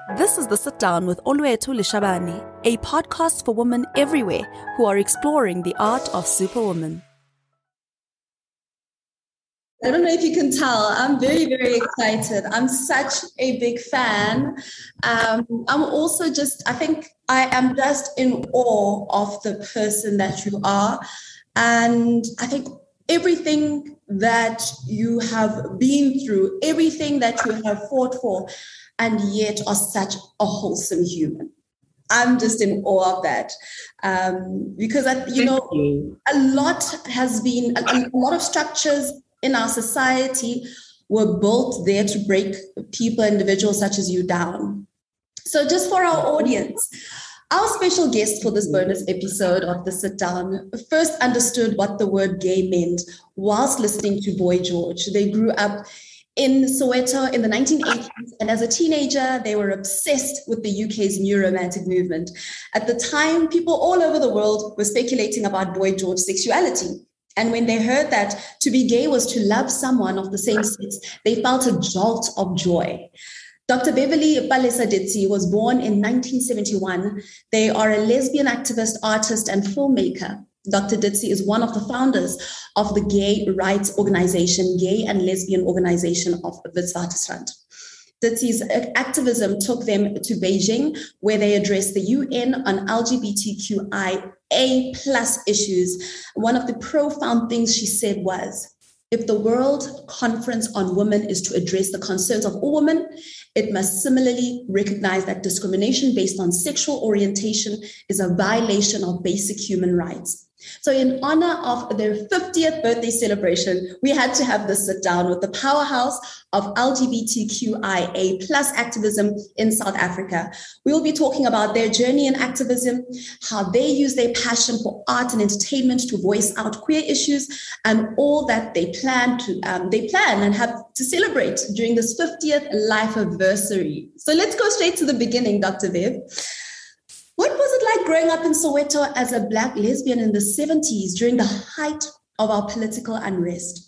This is The Sit Down with Oluwethu Lishabani, a podcast for women everywhere who are exploring the art of superwoman. I don't know if you can tell, I'm very, very excited. I'm such a big fan. I'm also I think I am just in awe of the person that you are. And I think everything that you have been through, everything that you have fought for, and yet are such a wholesome human. I'm just in awe of that because, a lot has been, a lot of structures in our society were built there to break people, individuals such as you down. So just for our audience, our special guest for this bonus episode of The Sit Down first understood what the word gay meant whilst listening to Boy George. They grew up in Soweto in the 1980s, and as a teenager, they were obsessed with the UK's new romantic movement. At the time, people all over the world were speculating about Boy George's sexuality. And when they heard that to be gay was to love someone of the same sex, they felt a jolt of joy. Dr. Beverly Palesa Ditsi was born in 1971. They are a lesbian activist, artist, and filmmaker. Dr. Ditsi is one of the founders of the gay rights organization, Gay and Lesbian Organization of Witwatersrand. Ditsi's activism took them to Beijing, where they addressed the UN on LGBTQIA+ issues. One of the profound things she said was, if the World Conference on Women is to address the concerns of all women, it must similarly recognize that discrimination based on sexual orientation is a violation of basic human rights. So in honor of their 50th birthday celebration, we had to have this sit down with the powerhouse of LGBTQIA+ activism in South Africa. We will be talking about their journey in activism, how they use their passion for art and entertainment to voice out queer issues, and all that they plan and have to celebrate during this 50th life anniversary. So let's go straight to the beginning, Dr. Bev. What was it like growing up in Soweto as a Black lesbian in the 70s during the height of our political unrest?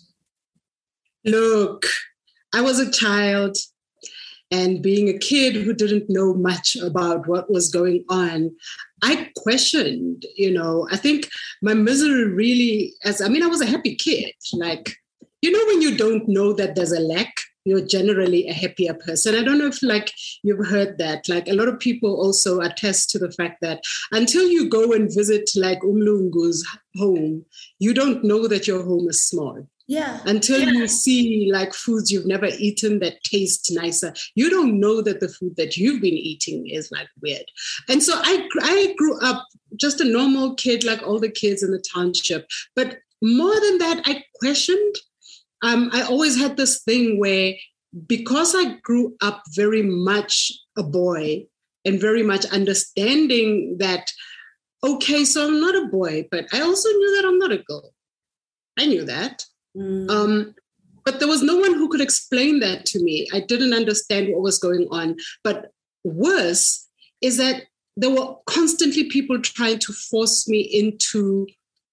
Look, I was a child, and being a kid who didn't know much about what was going on, I questioned, I think my misery really, I was a happy kid. Like, when you don't know that there's a lack, you're generally a happier person. I don't know if you've heard that. Like a lot of people also attest to the fact that until you go and visit like Umlungu's home, you don't know that your home is small. Yeah. Until you see like foods you've never eaten that taste nicer, you don't know that the food that you've been eating is like weird. And so I grew up just a normal kid, like all the kids in the township. But more than that, I questioned. I always had this thing where, because I grew up very much a boy and very much understanding that, okay, so I'm not a boy, but I also knew that I'm not a girl. I knew that. But there was no one who could explain that to me. I didn't understand what was going on. But worse is that there were constantly people trying to force me into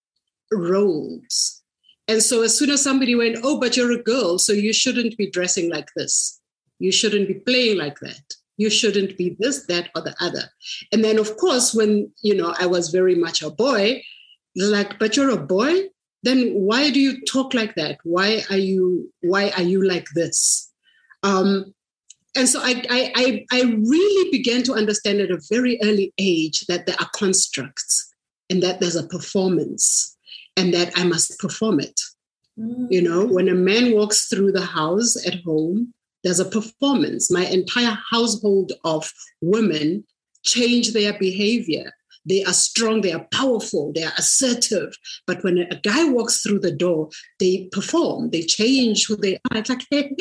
roles. And so as soon as somebody went, oh, but you're a girl, so you shouldn't be dressing like this. You shouldn't be playing like that. You shouldn't be this, that, or the other. And then, of course, when, I was very much a boy, they're like, but you're a boy? Then why do you talk like that? Why are you like this? And so I really began to understand at a very early age that there are constructs and that there's a performance, and that I must perform it. When a man walks through the house at home, there's a performance. My entire household of women change their behavior. They are strong, they are powerful, they are assertive. But when a guy walks through the door, they perform, they change who they are. It's like, hey,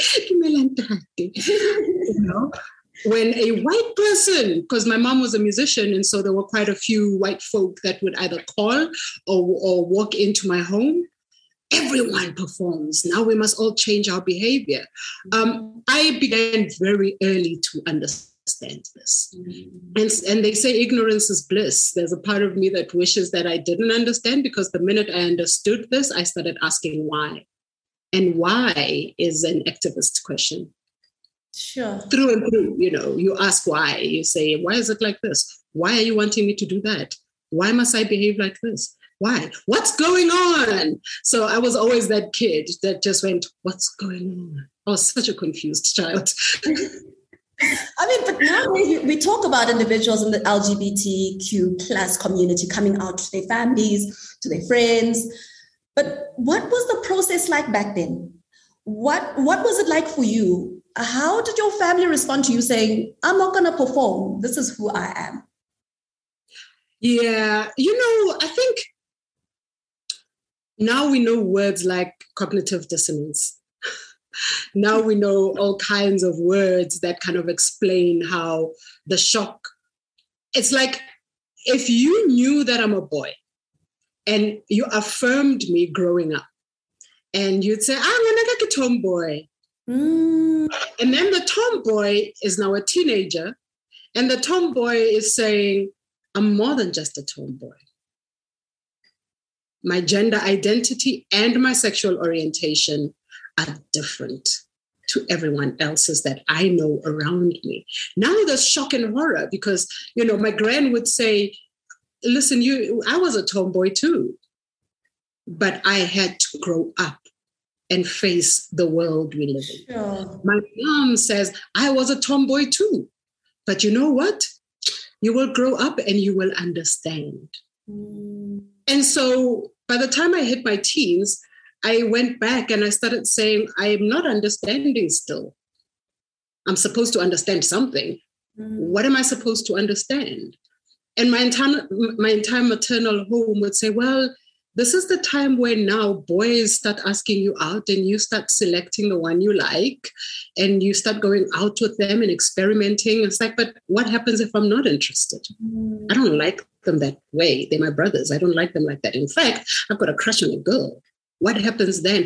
When a white person, because my mom was a musician, and so there were quite a few white folk that would either call or walk into my home, everyone performs. Now we must all change our behavior. I began very early to understand this. And they say ignorance is bliss. There's a part of me that wishes that I didn't understand, because the minute I understood this, I started asking why. And why is an activist question. Sure. Through and through, you ask why. You say, why is it like this? Why are you wanting me to do that? Why must I behave like this? Why? What's going on? So I was always that kid that just went, what's going on? I was such a confused child. I mean, but now we talk about individuals in the LGBTQ plus community coming out to their families, to their friends. But what was the process like back then? What was it like for you? How did your family respond to you saying, I'm not going to perform. This is who I am? Yeah, I think now we know words like cognitive dissonance. Now we know all kinds of words that kind of explain how the shock. It's like if you knew that I'm a boy and you affirmed me growing up and you'd say, I'm like a tomboy. And then the tomboy is now a teenager and the tomboy is saying, I'm more than just a tomboy. My gender identity and my sexual orientation are different to everyone else's that I know around me. Now there's shock and horror because, my gran would say, listen, I was a tomboy too, but I had to grow up and face the world we live in. Sure. My mom says, I was a tomboy too, but you know what? You will grow up and you will understand. And so by the time I hit my teens, I went back and I started saying, I am not understanding still. I'm supposed to understand something. What am I supposed to understand? And my entire maternal home would say, well, this is the time where now boys start asking you out and you start selecting the one you like and you start going out with them and experimenting. It's like, but what happens if I'm not interested? I don't like them that way. They're my brothers. I don't like them like that. In fact, I've got a crush on a girl. What happens then?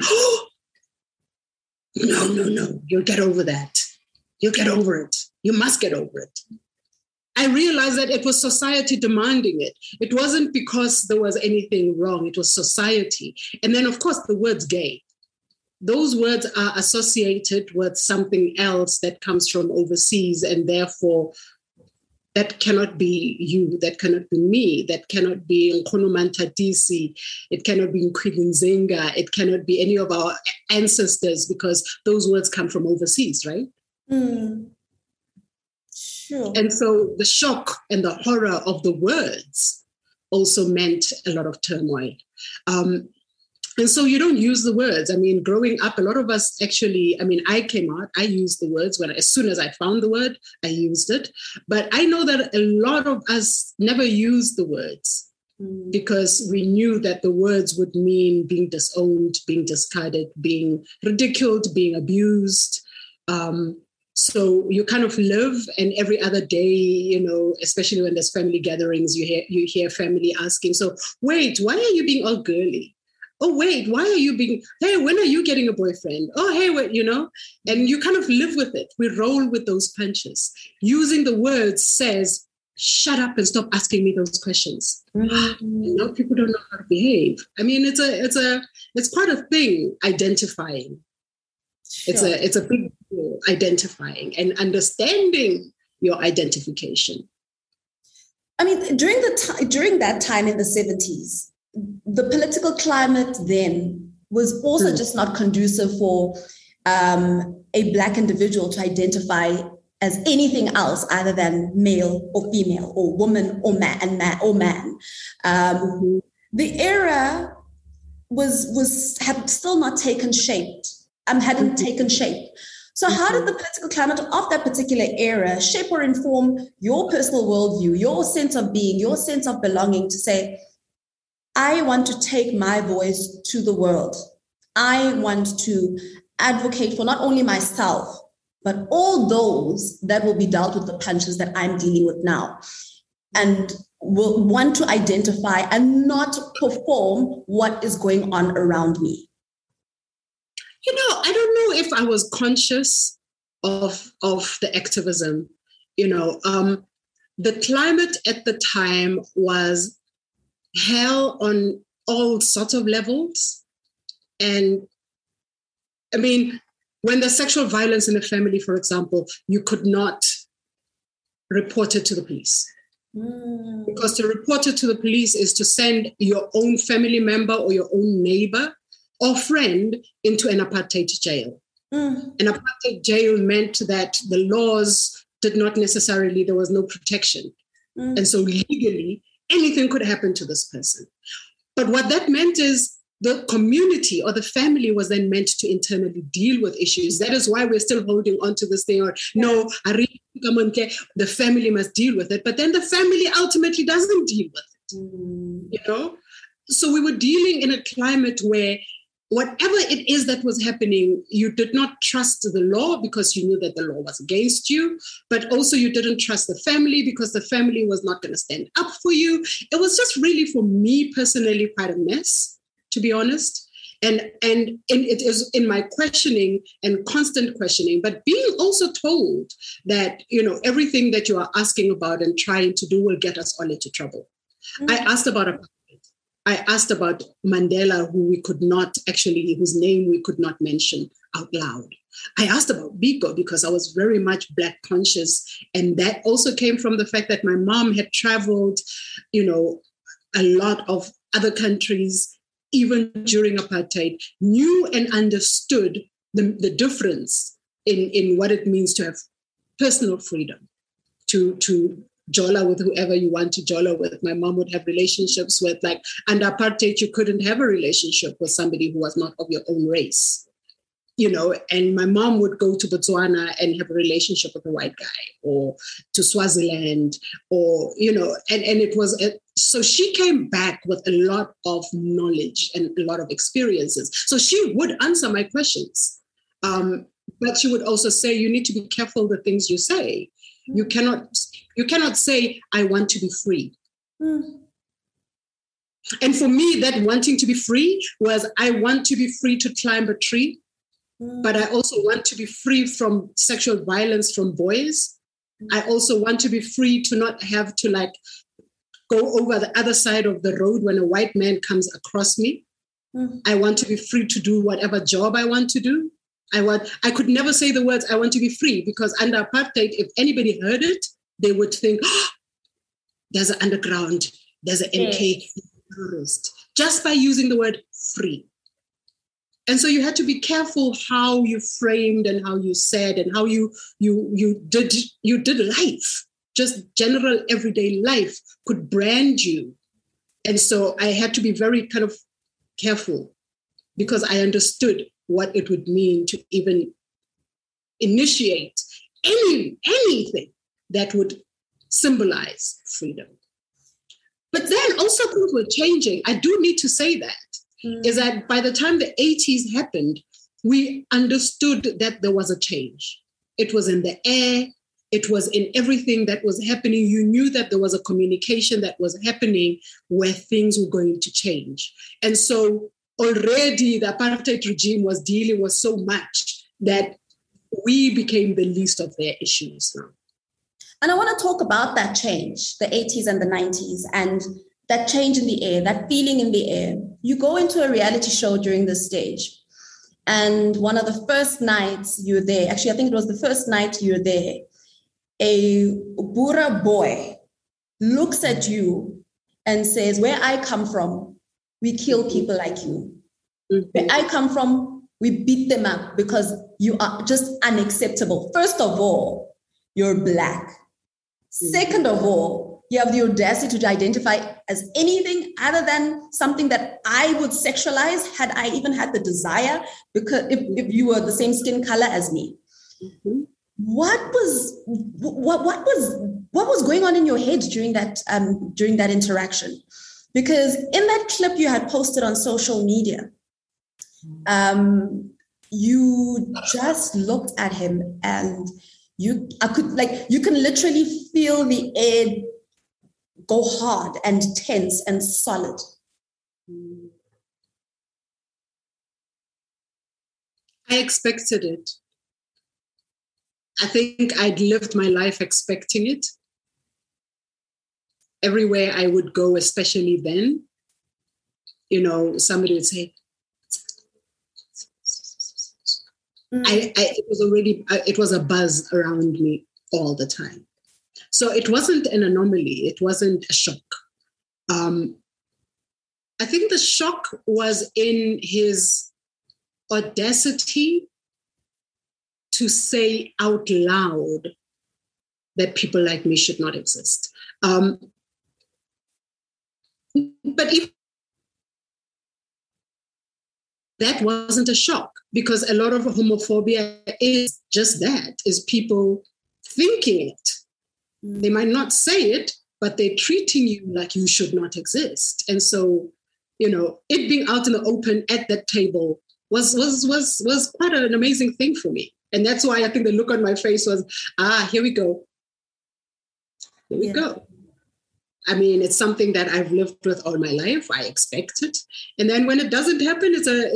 No. You'll get over that. You'll get over it. You must get over it. I realized that it was society demanding it. It wasn't because there was anything wrong. It was society. And then, of course, the words gay. Those words are associated with something else that comes from overseas, and therefore that cannot be you, that cannot be me, that cannot be Nkhono Mantadisi, it cannot be Nkwili Nzinga, it cannot be any of our ancestors because those words come from overseas, right? Sure. And so the shock and the horror of the words also meant a lot of turmoil. And so you don't use the words. I mean, growing up, a lot of us actually, I came out, I used the words as soon as I found the word, I used it. But I know that a lot of us never used the words because we knew that the words would mean being disowned, being discarded, being ridiculed, being abused. So you kind of live, and every other day, especially when there's family gatherings, you hear family asking, so wait, why are you being all girly? Oh, wait, why are you being, hey, when are you getting a boyfriend? Oh, hey, wait, and you kind of live with it. We roll with those punches. Using the words says, shut up and stop asking me those questions. Now people don't know how to behave. It's quite a thing, identifying. Sure. It's a big deal, identifying and understanding your identification. During that time in the 70s, the political climate then was also just not conducive for a Black individual to identify as anything else other than male or female or woman or man. The era had still not taken shape. Hadn't taken shape. So how did the political climate of that particular era shape or inform your personal worldview, your sense of being, your sense of belonging to say, I want to take my voice to the world. I want to advocate for not only myself, but all those that will be dealt with the punches that I'm dealing with now, and will want to identify and not perform what is going on around me. I don't know if I was conscious of the activism. The climate at the time was hell on all sorts of levels. And when when there's sexual violence in a family, for example, you could not report it to the police. Because to report it to the police is to send your own family member or your own neighbor or friend into an apartheid jail. An apartheid jail meant that the laws did not necessarily, there was no protection. And so legally, anything could happen to this person. But what that meant is the community or the family was then meant to internally deal with issues. That is why we're still holding on to this thing, or no, the family must deal with it. But then the family ultimately doesn't deal with it, So we were dealing in a climate where whatever it is that was happening, you did not trust the law because you knew that the law was against you, but also you didn't trust the family because the family was not going to stand up for you. It was just really, for me personally, quite a mess, to be honest. And it is in my questioning and constant questioning, but being also told that, everything that you are asking about and trying to do will get us all into trouble. I asked about Mandela, whose name we could not mention out loud. I asked about Biko because I was very much Black conscious. And that also came from the fact that my mom had traveled, a lot of other countries, even during apartheid, knew and understood the difference in what it means to have personal freedom, to jola with whoever you want to jola with. My mom would have relationships with, under apartheid, you couldn't have a relationship with somebody who was not of your own race, and my mom would go to Botswana and have a relationship with a white guy, or to Swaziland, or, and it was, so she came back with a lot of knowledge and a lot of experiences. So she would answer my questions. But she would also say, you need to be careful the things you say. You cannot say, I want to be free. And for me, that wanting to be free was, I want to be free to climb a tree, but I also want to be free from sexual violence from boys. I also want to be free to not have to go over the other side of the road when a white man comes across me. I want to be free to do whatever job I want to do. I could never say the words, I want to be free, because under apartheid, if anybody heard it, they would think, there's an underground, there's an MK terrorist, just by using the word free. And so you had to be careful how you framed and how you said and how you did life. Just general everyday life could brand you. And so I had to be very kind of careful, because I understood what it would mean to even initiate anything that would symbolize freedom. But then also things were changing. I do need to say that, is that by the time the 80s happened, we understood that there was a change. It was in the air. It was in everything that was happening. You knew that there was a communication that was happening where things were going to change. And so already the apartheid regime was dealing with so much that we became the least of their issues now. And I want to talk about that change, the 80s and the 90s, and that change in the air, that feeling in the air. You go into a reality show during this stage, and one of the first nights you're there, actually, I think it was the first night you're there, a Bura boy looks at you and says, where I come from, we kill people like you. Where I come from, we beat them up because you are just unacceptable. First of all, you're Black. Second of all, you have the audacity to identify as anything other than something that I would sexualize had I even had the desire, because if you were the same skin color as me. What was going on in your head during that interaction? Because in that clip you had posted on social media, you just looked at him and you can literally feel the air go hard and tense and solid. I expected it. I think I'd lived my life expecting it. Everywhere I would go, especially then, somebody would say, it was a buzz around me all the time. So it wasn't an anomaly. It wasn't a shock. I think the shock was in his audacity to say out loud that people like me should not exist. But if that wasn't a shock, because a lot of homophobia is just that, is people thinking it. They might not say it, but they're treating you like you should not exist. And so, it being out in the open at that table was quite an amazing thing for me. And that's why I think the look on my face was, here we go. Here we go. I mean, it's something that I've lived with all my life. I expect it. And then when it doesn't happen,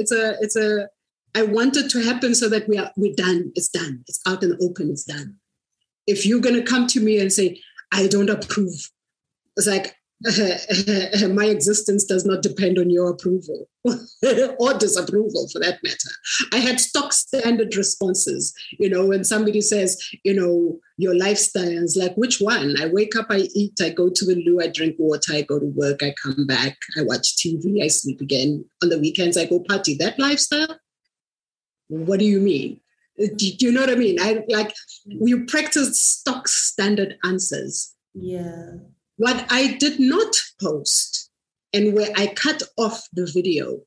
I want it to happen so that we're done. It's done. It's out in the open. It's done. If you're going to come to me and say, I don't approve, it's like, my existence does not depend on your approval or disapproval, for that matter. I had stock standard responses, when somebody says, your lifestyles, like, which one? I wake up, I eat, I go to the loo, I drink water, I go to work, I come back, I watch TV, I sleep again. On the weekends, I go party. That lifestyle? What do you mean? Do you know what I mean? We practice stock standard answers. Yeah. What I did not post, and where I cut off the video,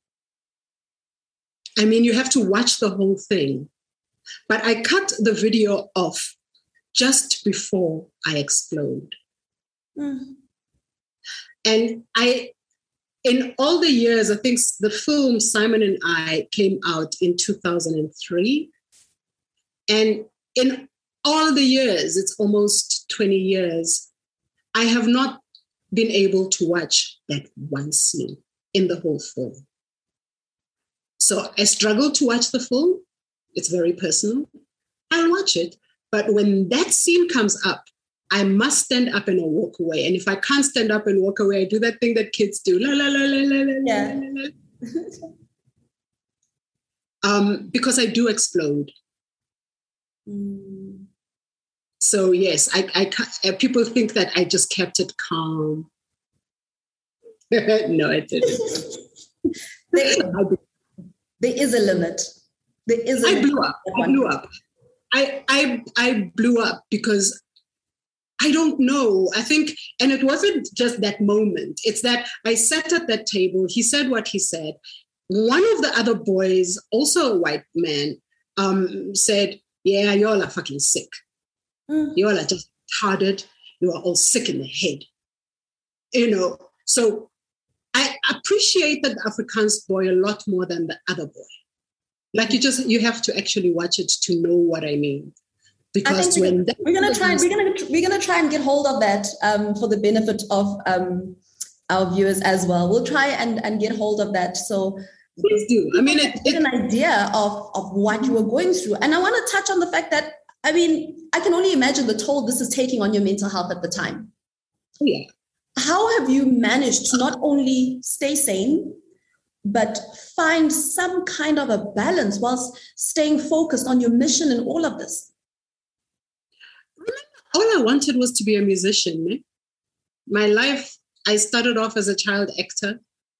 I mean, you have to watch the whole thing, but I cut the video off just before I explode. And in all the years, I think the film Simon and I came out in 2003. And in all the years, it's almost 20 years, I have not been able to watch that one scene in the whole film. So I struggle to watch the film. It's very personal. I'll watch it. But when that scene comes up, I must stand up and walk away. And if I can't stand up and walk away, I do that thing that kids do. La, la, la, la, la, la, yeah. la, la. Because I do explode. So yes, people think that I just kept it calm. No, I didn't. There is a limit. I blew up. I blew up because I don't know. I think, and it wasn't just that moment. It's that I sat at that table. He said what he said. One of the other boys, also a white man, said, yeah, y'all are fucking sick. You all are just retarded. You are all sick in the head. So I appreciate that Afrikaans boy a lot more than the other boy. Like you have to actually watch it to know what I mean. Because we're gonna try and get hold of that for the benefit of our viewers as well. We'll try and get hold of that. So please do. I mean, get an idea of what you were going through. And I want to touch on the fact that, I mean, I can only imagine the toll this is taking on your mental health at the time. Yeah. How have you managed to not only stay sane, but find some kind of a balance whilst staying focused on your mission and all of this? All I wanted was to be a musician. Eh? My life, I started off as a child actor.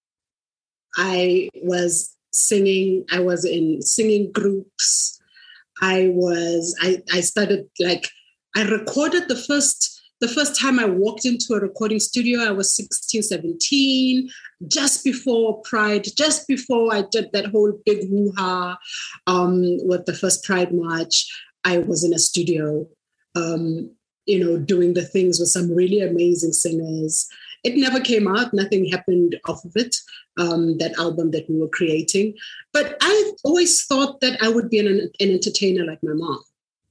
I was singing. I was in singing groups. I started, I recorded the first time I walked into a recording studio, I was 16, 17, just before Pride, just before I did that whole big hoo-ha with the first Pride March. I was in a studio, doing the things with some really amazing singers. It never came out. Nothing happened off of it, that album that we were creating. But I always thought that I would be an entertainer like my mom,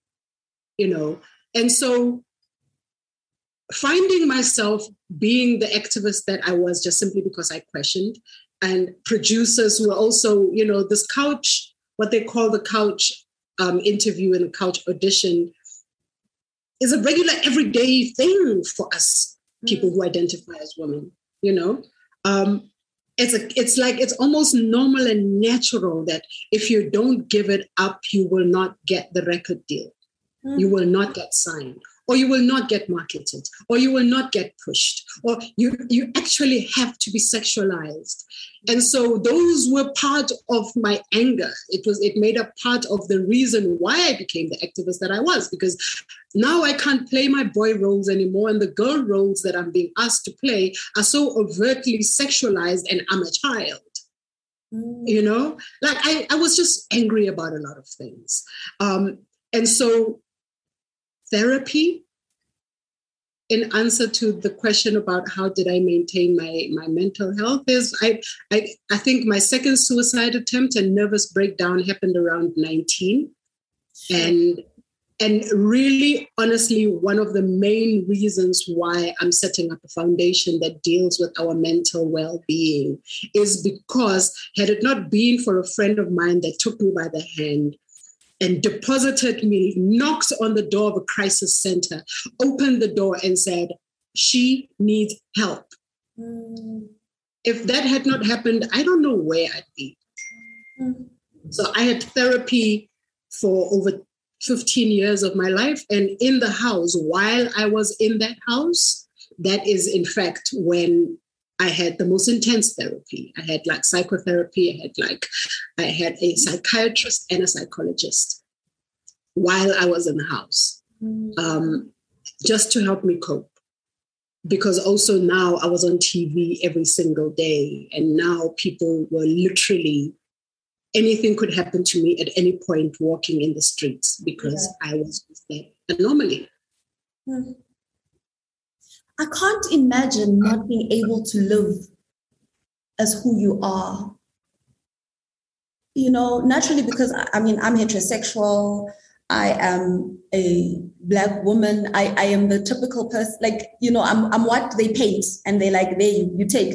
And so finding myself being the activist that I was just simply because I questioned, and producers who were also, this couch, what they call the couch interview and the couch audition is a regular everyday thing for us people who identify as women, And it's almost normal and natural that if you don't give it up, you will not get the record deal. You will not get signed, or you will not get marketed, or you will not get pushed, or you actually have to be sexualized. And so those were part of my anger. It made a part of the reason why I became the activist that I was, because now I can't play my boy roles anymore. And the girl roles that I'm being asked to play are so overtly sexualized, and I'm a child. You know, like I was just angry about a lot of things. And so therapy, in answer to the question about how did I maintain my mental health, is I think my second suicide attempt and nervous breakdown happened around 19. And really, honestly, one of the main reasons why I'm setting up a foundation that deals with our mental well-being is because had it not been for a friend of mine that took me by the hand and deposited me, knocked on the door of a crisis center, opened the door and said, she needs help. If that had not happened, I don't know where I'd be. So I had therapy for over 15 years of my life. And in the house, while I was in that house, that is in fact when I had the most intense therapy. I had like psychotherapy. I had a psychiatrist and a psychologist while I was in the house, just to help me cope. Because also now I was on TV every single day, and now people were literally, anything could happen to me at any point walking in the streets because I was with that anomaly. I can't imagine not being able to live as who you are. You know, naturally, because I'm heterosexual. I am a Black woman. I am the typical person, like, you know, I'm what they paint, and they like, there you take.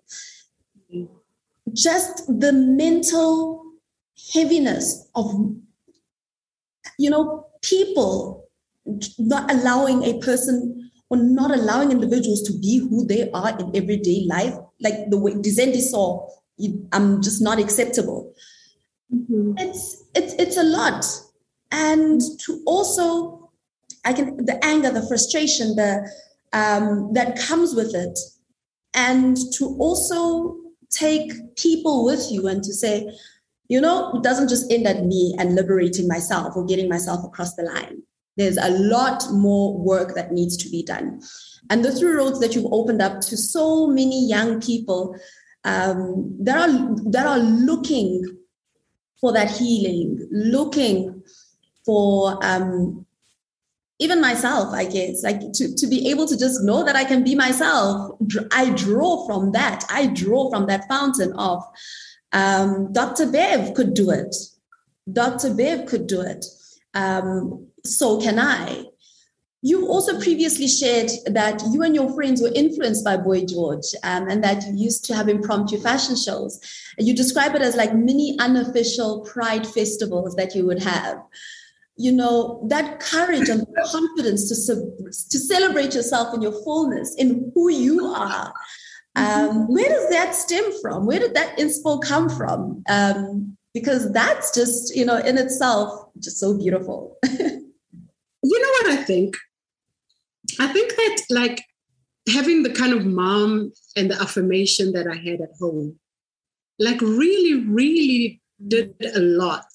Just the mental heaviness of, you know, people not allowing a person or not allowing individuals to be who they are in everyday life, like the way Dizendi saw, I'm just not acceptable. It's a lot. And to also, the anger, the frustration, that comes with it, and to also take people with you and to say, you know, it doesn't just end at me and liberating myself or getting myself across the line. There's a lot more work that needs to be done. And the through roads that you've opened up to so many young people that are looking for that healing, looking for even myself, I guess, like to be able to just know that I can be myself. I draw from that. I draw from that fountain of Dr. Bev could do it. Dr. Bev could do it. So can I. You also previously shared that you and your friends were influenced by Boy George, and that you used to have impromptu fashion shows. You describe it as like mini unofficial pride festivals that you would have. You know, that courage and confidence to celebrate yourself in your fullness, in who you are. Where does that stem from? Where did that inspo come from? Because that's just, you know, in itself, just so beautiful. You know what I think? I think that like having the kind of mom and the affirmation that I had at home, like really, really did a lot.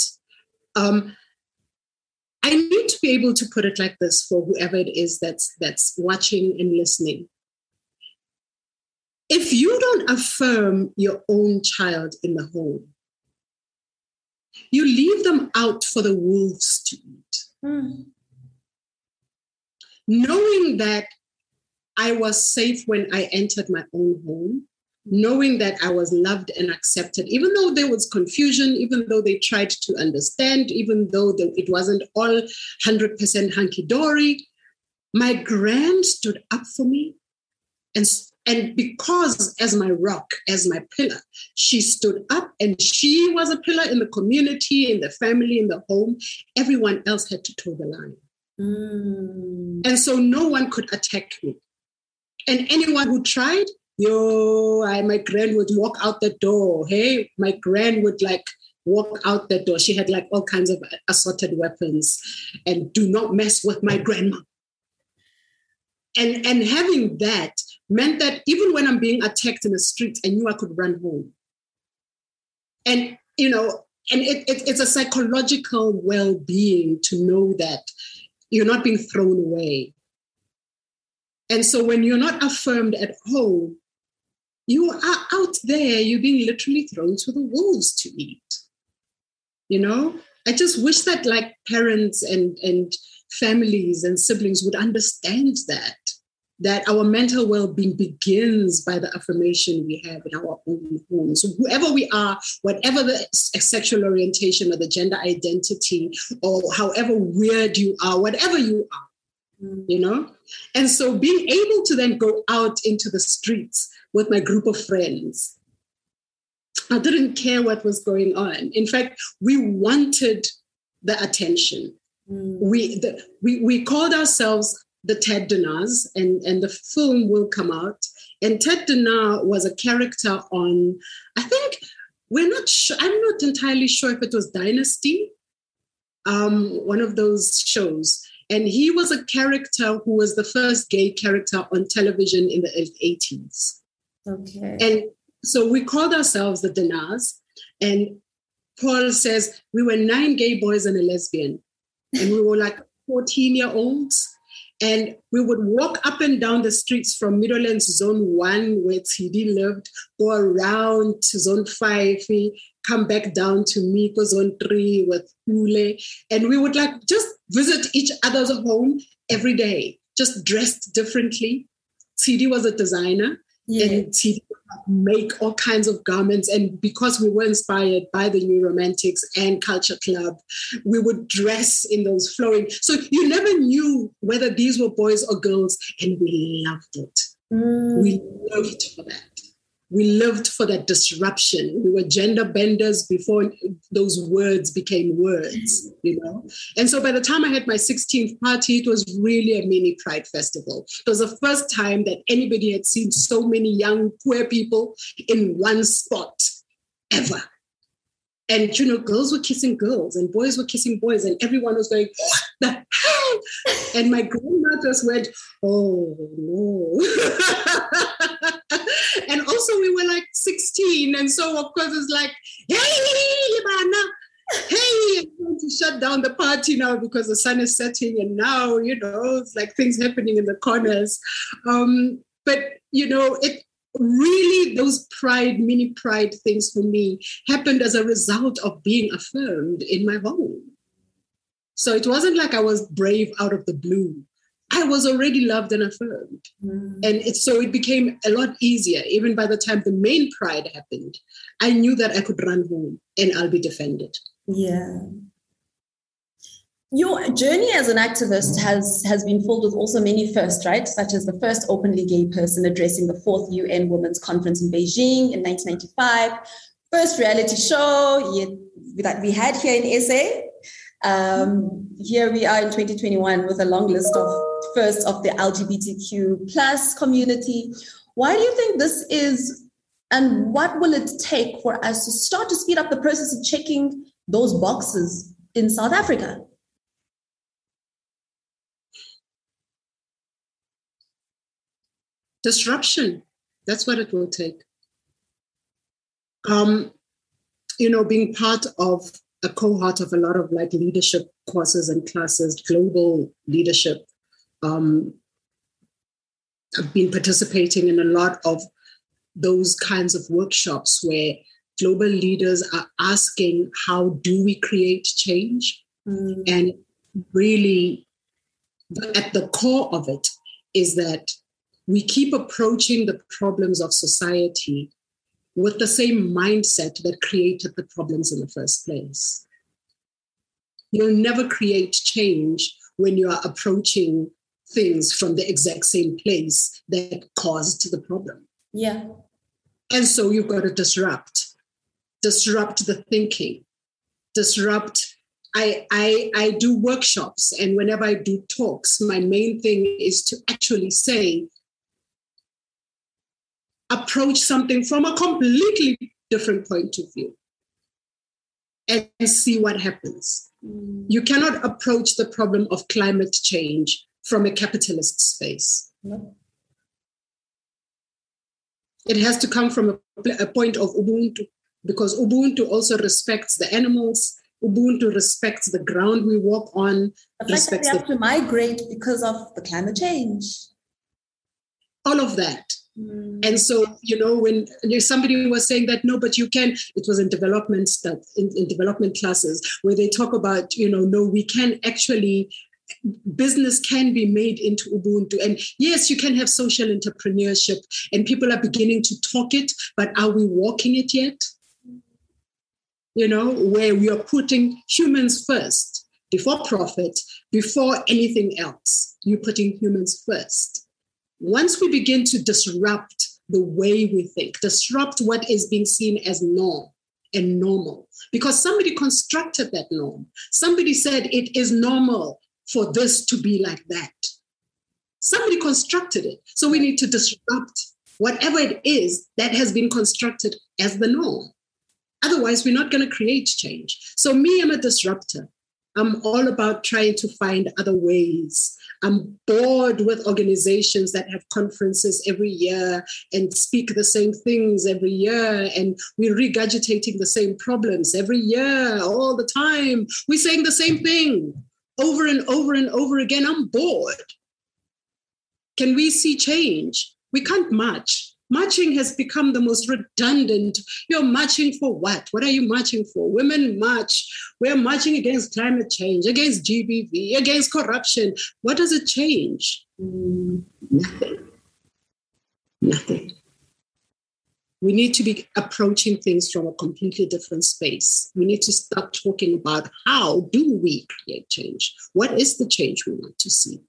I need to be able to put it like this for whoever it is that's watching and listening. If you don't affirm your own child in the home, you leave them out for the wolves to eat. Knowing that I was safe when I entered my own home, knowing that I was loved and accepted, even though there was confusion, even though they tried to understand, even though it wasn't all 100% hunky-dory, my gran stood up for me. And because as my rock, as my pillar, she stood up and she was a pillar in the community, in the family, in the home, everyone else had to toe the line. And so no one could attack me. And anyone who tried, My grand would walk out the door. Hey, my grand would like walk out the door. She had like all kinds of assorted weapons, and do not mess with my grandma. And having that meant that even when I'm being attacked in the streets, I knew I could run home. And, it's a psychological well-being to know that you're not being thrown away. And so when you're not affirmed at home, you are out there, you're being literally thrown to the wolves to eat. I just wish that like parents and families and siblings would understand that our mental well-being begins by the affirmation we have in our own homes. So whoever we are, whatever the sexual orientation or the gender identity, or however weird you are, whatever you are, And so being able to then go out into the streets with my group of friends, I didn't care what was going on. In fact, we wanted the attention. We called ourselves the Ted Dinars, and the film will come out. And Ted Dinar was a character on, I think, I'm not entirely sure if it was Dynasty, one of those shows. And he was a character who was the first gay character on television in the 80s. Okay. And so we called ourselves the Dinars. And Paul says we were 9 gay boys and a lesbian. And we were like 14-year-olds. And we would walk up and down the streets from Meadowlands Zone 1, where TD lived, go around to Zone 5, come back down to Miko Zone 3 with Hule. And we would like just visit each other's home every day, just dressed differently. TD was a designer, and TD would make all kinds of garments. And because we were inspired by the New Romantics and Culture Club, we would dress in those flowing. So you never knew whether these were boys or girls, and we loved it. We lived for that. We lived for that disruption. We were gender benders before those words became words, And so by the time I had my 16th party, it was really a mini Pride festival. It was the first time that anybody had seen so many young queer people in one spot ever. And, girls were kissing girls and boys were kissing boys, and everyone was going, what the hell? And my grandma just went, oh, no. And also we were like 16. And so, of course, it's like, hey, I'm going to shut down the party now because the sun is setting. And now, it's like things happening in the corners. But, it really, those mini Pride things for me happened as a result of being affirmed in my home. So it wasn't like I was brave out of the blue. I was already loved and affirmed. And it became a lot easier. Even by the time the main Pride happened, I knew that I could run home and I'll be defended. Yeah. Your journey as an activist has been filled with also many firsts, right? Such as the first openly gay person addressing the 4th UN Women's Conference in Beijing in 1995, first reality show that we had here in SA. Here we are in 2021 with a long list of firsts of the LGBTQ plus community. Why do you think this is, and what will it take for us to start to speed up the process of checking those boxes in South Africa? Disruption. That's what it will take. Being part of a cohort of a lot of like leadership courses and classes, global leadership. I've been participating in a lot of those kinds of workshops where global leaders are asking, how do we create change? And really, at the core of it is that we keep approaching the problems of society with the same mindset that created the problems in the first place. You'll never create change when you are approaching things from the exact same place that caused the problem. Yeah. And so you've got to disrupt the thinking, disrupt. I do workshops, and whenever I do talks, my main thing is to actually say, approach something from a completely different point of view and see what happens. You cannot approach the problem of climate change from a capitalist space. No. It has to come from a point of Ubuntu, because Ubuntu also respects the animals. Ubuntu respects the ground we walk on. The fact that we have to migrate because of the climate change. All of that. And so, when somebody was saying that, no, but you can, it was in development stuff, in development classes, where they talk about, no, we can actually, business can be made into Ubuntu. And yes, you can have social entrepreneurship, and people are beginning to talk it, but are we walking it yet? Where we are putting humans first, before profit, before anything else. You're putting humans first. Once we begin to disrupt the way we think, disrupt what is being seen as norm and normal, because somebody constructed that norm. Somebody said it is normal for this to be like that. Somebody constructed it. So we need to disrupt whatever it is that has been constructed as the norm. Otherwise, we're not going to create change. So me, I'm a disruptor. I'm all about trying to find other ways. I'm bored with organizations that have conferences every year and speak the same things every year. And we're regurgitating the same problems every year, all the time. We're saying the same thing over and over and over again. I'm bored. Can we see change? We can't march. Marching has become the most redundant. You're marching for what? What are you marching for? Women march. We're marching against climate change, against GBV, against corruption. What does it change? Nothing. Nothing. We need to be approaching things from a completely different space. We need to start talking about how do we create change? What is the change we want to see?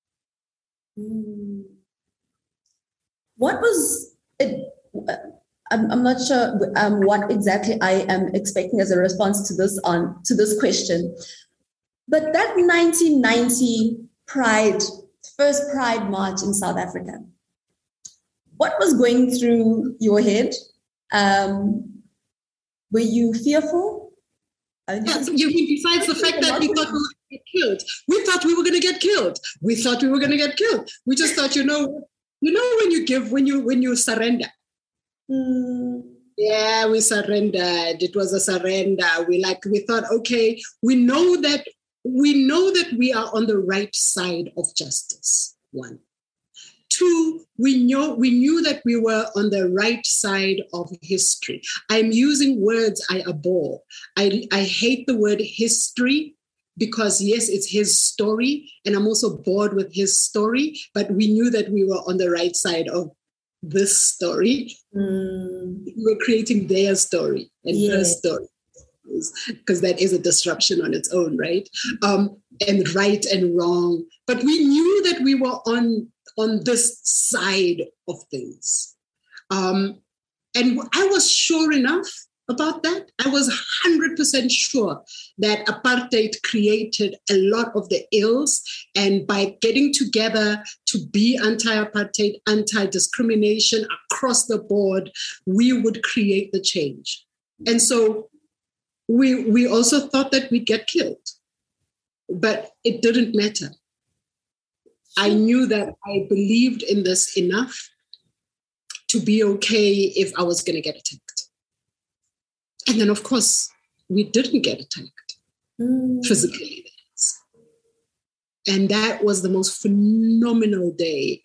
What was it? I'm not sure what exactly I am expecting as a response to this question. But that 1990 first Pride March in South Africa, what was going through your head? Were you fearful? You mean besides the fact that we thought we were going to get killed? We thought we were going to get killed. We thought we were going to get killed. We just thought, when you surrender. Yeah, we surrendered. It was a surrender. We thought, okay, we know that we are on the right side of justice. 1. 2, we knew that we were on the right side of history. I'm using words I abhor. I hate the word history, because yes, it's his story, and I'm also bored with his story, but we knew that we were on the right side of this story. We were creating their story and her story, because that is a disruption on its own, right? And right and wrong. But we knew that we were on this side of things. And I was sure enough about that. I was 100% sure that apartheid created a lot of the ills, and by getting together to be anti-apartheid, anti-discrimination across the board, we would create the change. And so we also thought that we'd get killed, but it didn't matter. I knew that I believed in this enough to be okay if I was going to get attacked. And then, of course, we didn't get attacked physically. And that was the most phenomenal day.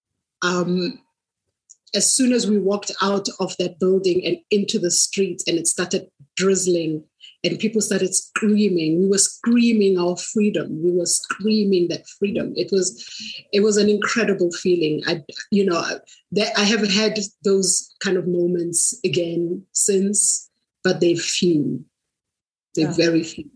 As soon as we walked out of that building and into the streets, and it started drizzling and people started screaming, we were screaming our freedom. We were screaming that freedom. It was an incredible feeling. I haven't had those kind of moments again since, but they're few. They're very few.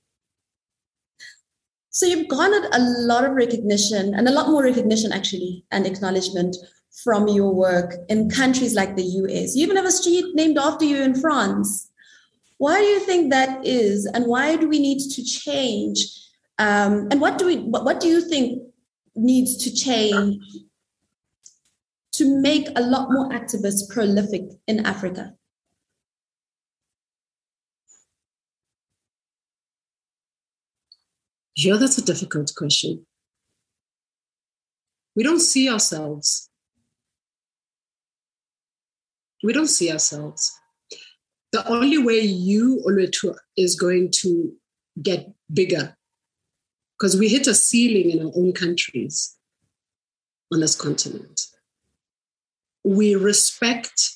So you've garnered a lot of recognition, and a lot more recognition actually, and acknowledgement from your work in countries like the US. You even have a street named after you in France. Why do you think that is, and why do we need to change? And what do you think needs to change to make a lot more activists prolific in Africa? Yeah, that's a difficult question. We don't see ourselves. We don't see ourselves. The only way you, Olwethu, is going to get bigger, because we hit a ceiling in our own countries on this continent. We respect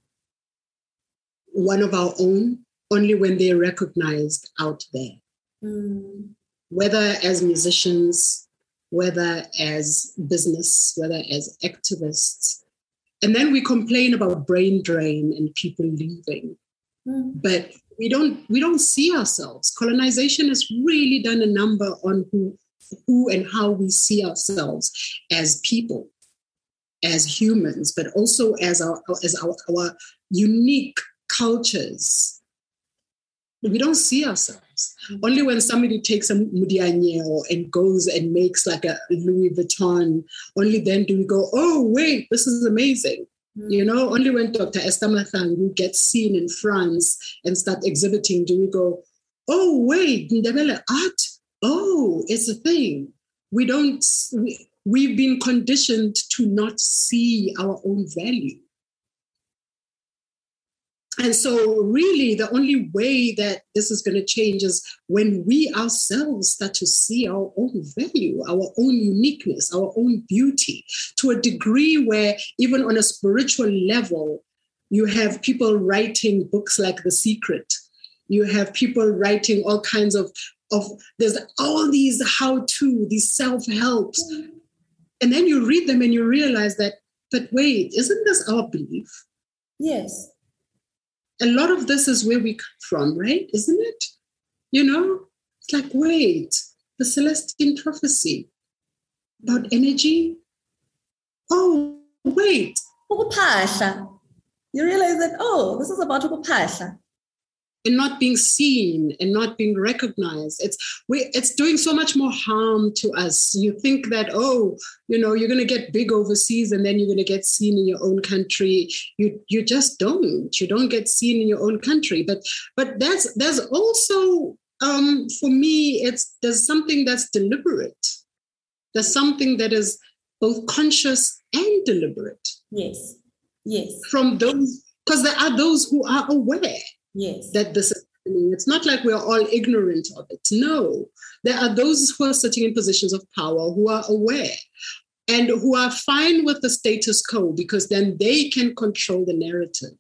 one of our own only when they're recognized out there. Whether as musicians, whether as business, whether as activists. And then we complain about brain drain and people leaving. But we don't see ourselves. Colonization has really done a number on who and how we see ourselves as people, as humans, but also as our unique cultures. We don't see ourselves. Only when somebody takes a Mudianye and goes and makes like a Louis Vuitton, only then do we go, oh, wait, this is amazing. You know, only when Dr. Esther Mathangu gets seen in France and start exhibiting, do we go, oh, wait, Ndebele art? Oh, it's a thing. We've been conditioned to not see our own value. And so really the only way that this is going to change is when we ourselves start to see our own value, our own uniqueness, our own beauty, to a degree where even on a spiritual level, you have people writing books like The Secret. You have people writing all kinds of there's all these how-to, these self-helps. And then you read them and you realize that, but wait, isn't this our belief? Yes. A lot of this is where we come from, right? Isn't it? You know, it's like, wait, the Celestine prophecy about energy. Oh, wait. You realize that, oh, this is about ukupahla. And not being seen and not being recognized. It's doing so much more harm to us. You think that, oh, you know, you're going to get big overseas and then you're going to get seen in your own country. You just don't. You don't get seen in your own country. But there's also, for me, there's something that's deliberate. There's something that is both conscious and deliberate. Yes. Yes. From those, because there are those who are aware. Yes. That this is happening. It's not like we're all ignorant of it. No, there are those who are sitting in positions of power who are aware and who are fine with the status quo because then they can control the narrative.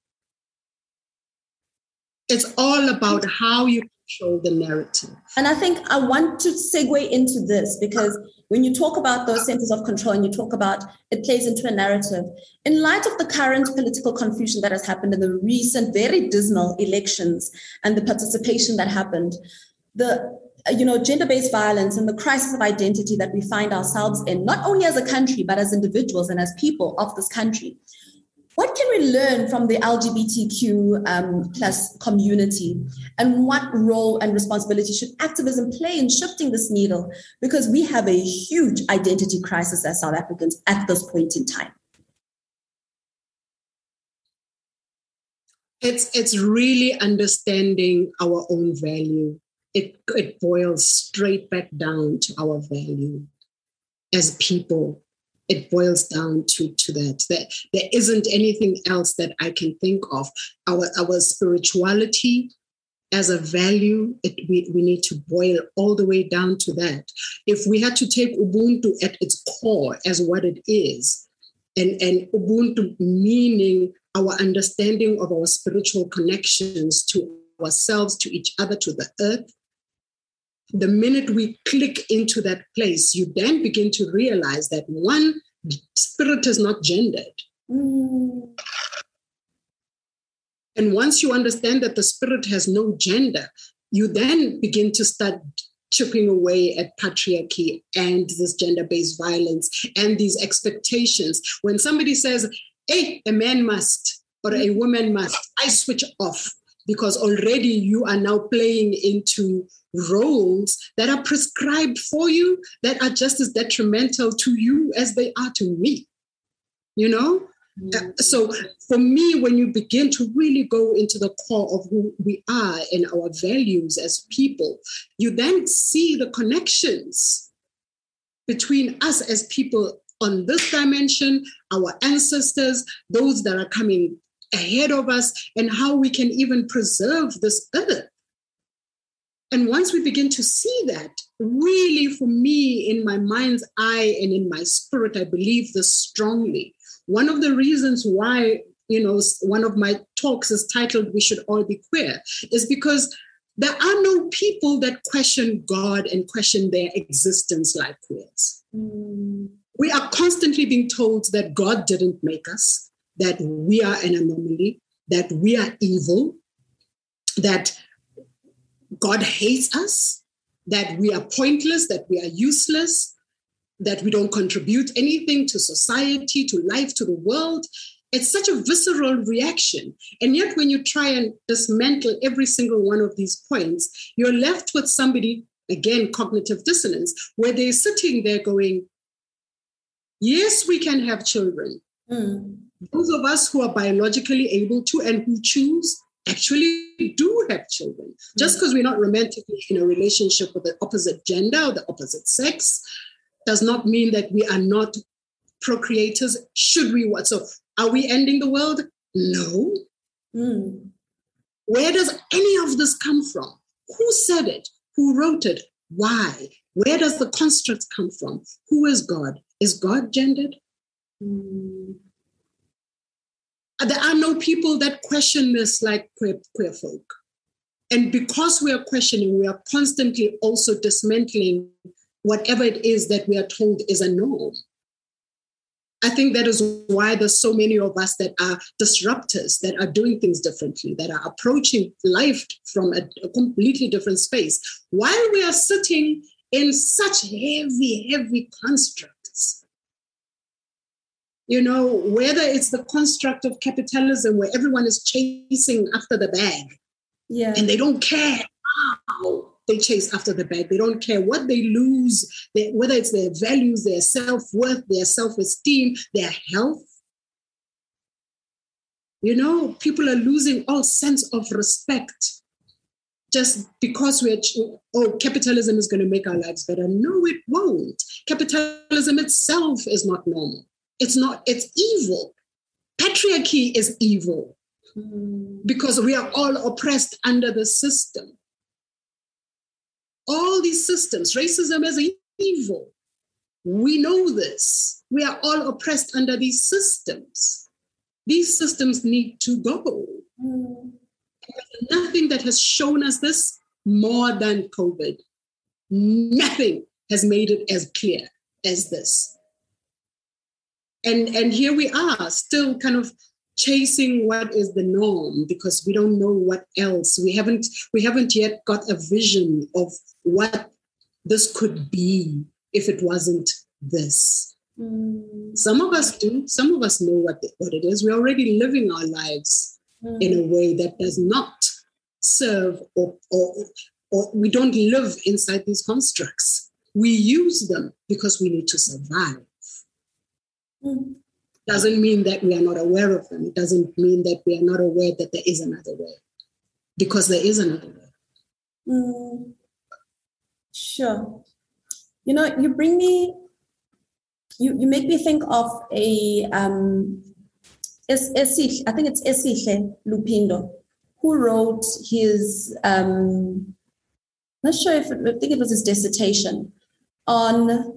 It's all about how you control the narrative. And I think I want to segue into this because when you talk about those centers of control and you talk about it plays into a narrative, in light of the current political confusion that has happened in the recent, very dismal elections and the participation that happened, the gender-based violence and the crisis of identity that we find ourselves in, not only as a country, but as individuals and as people of this country. What can we learn from the LGBTQ plus community, and what role and responsibility should activism play in shifting this needle? Because we have a huge identity crisis as South Africans at this point in time. It's really understanding our own value. It boils straight back down to our value as people. It boils down to that. There isn't anything else that I can think of. Our spirituality as a value, we need to boil all the way down to that. If we had to take Ubuntu at its core as what it is, and Ubuntu meaning our understanding of our spiritual connections to ourselves, to each other, to the earth, the minute we click into that place, you then begin to realize that one, spirit is not gendered. And once you understand that the spirit has no gender, you then begin to start chipping away at patriarchy and this gender-based violence and these expectations. When somebody says, hey, a man must, or a woman must, I switch off because already you are now playing into roles that are prescribed for you that are just as detrimental to you as they are to me. you know? So for me, when you begin to really go into the core of who we are and our values as people, you then see the connections between us as people on this dimension, our ancestors, those that are coming ahead of us, and how we can even preserve this earth. And once we begin to see that, really for me, in my mind's eye and in my spirit, I believe this strongly. One of the reasons why, one of my talks is titled, "We Should All Be Queer," is because there are no people that question God and question their existence like queers. We are constantly being told that God didn't make us, that we are an anomaly, that we are evil, that God hates us, that we are pointless, that we are useless, that we don't contribute anything to society, to life, to the world. It's such a visceral reaction. And yet when you try and dismantle every single one of these points, you're left with somebody, again, cognitive dissonance, where they're sitting there going, yes, we can have children. Those of us who are biologically able to and who choose actually do have children. Just because we're not romantically in a relationship with the opposite gender or the opposite sex does not mean that we are not procreators. Should we what? So are we ending the world? No. Where does any of this come from? Who said it? Who wrote it? Why? Where does the construct come from? Who is God? Is God gendered? There are no people that question this like queer folk. And because we are questioning, we are constantly also dismantling whatever it is that we are told is a norm. I think that is why there's so many of us that are disruptors, that are doing things differently, that are approaching life from a completely different space, while we are sitting in such heavy constructs. Whether it's the construct of capitalism where everyone is chasing after the bag, and they don't care how they chase after the bag. They don't care what they lose, whether it's their values, their self-worth, their self-esteem, their health. People are losing all sense of respect just because capitalism is going to make our lives better. No, it won't. Capitalism itself is not normal. It's not, it's evil. Patriarchy is evil because we are all oppressed under the system. All these systems, racism is evil. We know this. We are all oppressed under these systems. These systems need to go. There's nothing that has shown us this more than COVID. Nothing has made it as clear as this. And here we are, still kind of chasing what is the norm because we don't know what else. We haven't yet got a vision of what this could be if it wasn't this. Some of us do. Some of us know what it is. We're already living our lives in a way that does not serve or we don't live inside these constructs. We use them because we need to survive. Doesn't mean that we are not aware of them. It doesn't mean that we are not aware that there is another way, because there is another way. Sure. You make me think of I think it's Esihle Lupindo, who wrote his, not sure I think it was his dissertation on,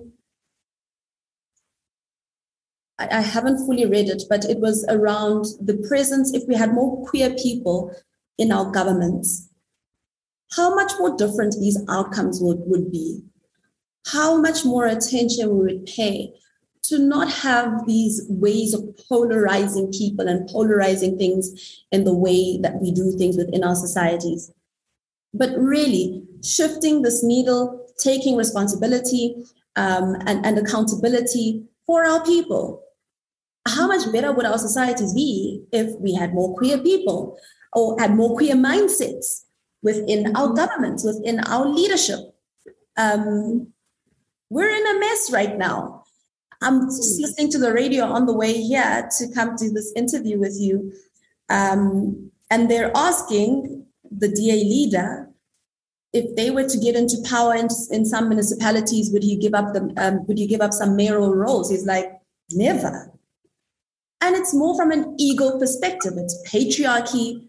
I haven't fully read it, but it was around the presence, if we had more queer people in our governments, how much more different these outcomes would be. How much more attention we would pay to not have these ways of polarizing people and polarizing things in the way that we do things within our societies. But really shifting this needle, taking responsibility and accountability for our people. How much better would our societies be if we had more queer people or had more queer mindsets within our governments, within our leadership? We're in a mess right now. I'm just listening to the radio on the way here to come to this interview with you. And they're asking the DA leader if they were to get into power in some municipalities, would he give up some mayoral roles? He's like, never. And it's more from an ego perspective. It's patriarchying,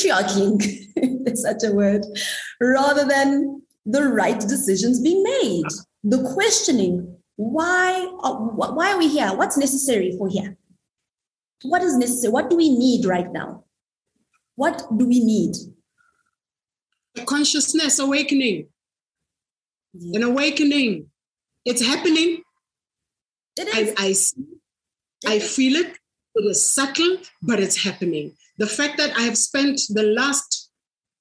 is such a word, rather than the right decisions being made. The questioning, why are we here? What's necessary for here? What is necessary? What do we need right now? What do we need? A consciousness awakening. An awakening. It's happening. It is. I see. I feel it. It is subtle, but it's happening. The fact that I have spent the last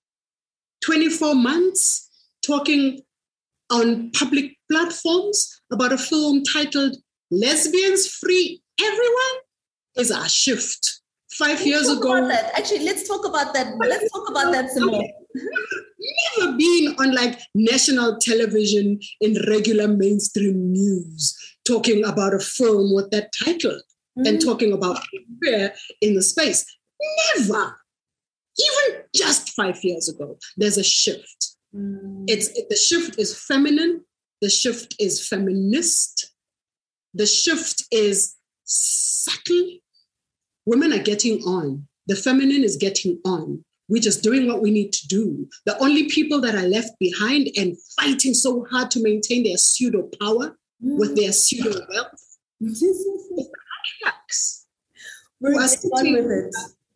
24 months talking on public platforms about a film titled Lesbians Free Everyone is a shift. 5 years ago. Actually, let's talk about that. Let's talk about that some more. Never been on like national television in regular mainstream news talking about a film with that title and talking about queer in the space. Never. Even just 5 years ago, there's a shift. The shift is feminine. The shift is feminist. The shift is subtle. Women are getting on. The feminine is getting on. We're just doing what we need to do. The only people that are left behind and fighting so hard to maintain their pseudo power with their pseudo wealth is the patriarchs. We're on with it.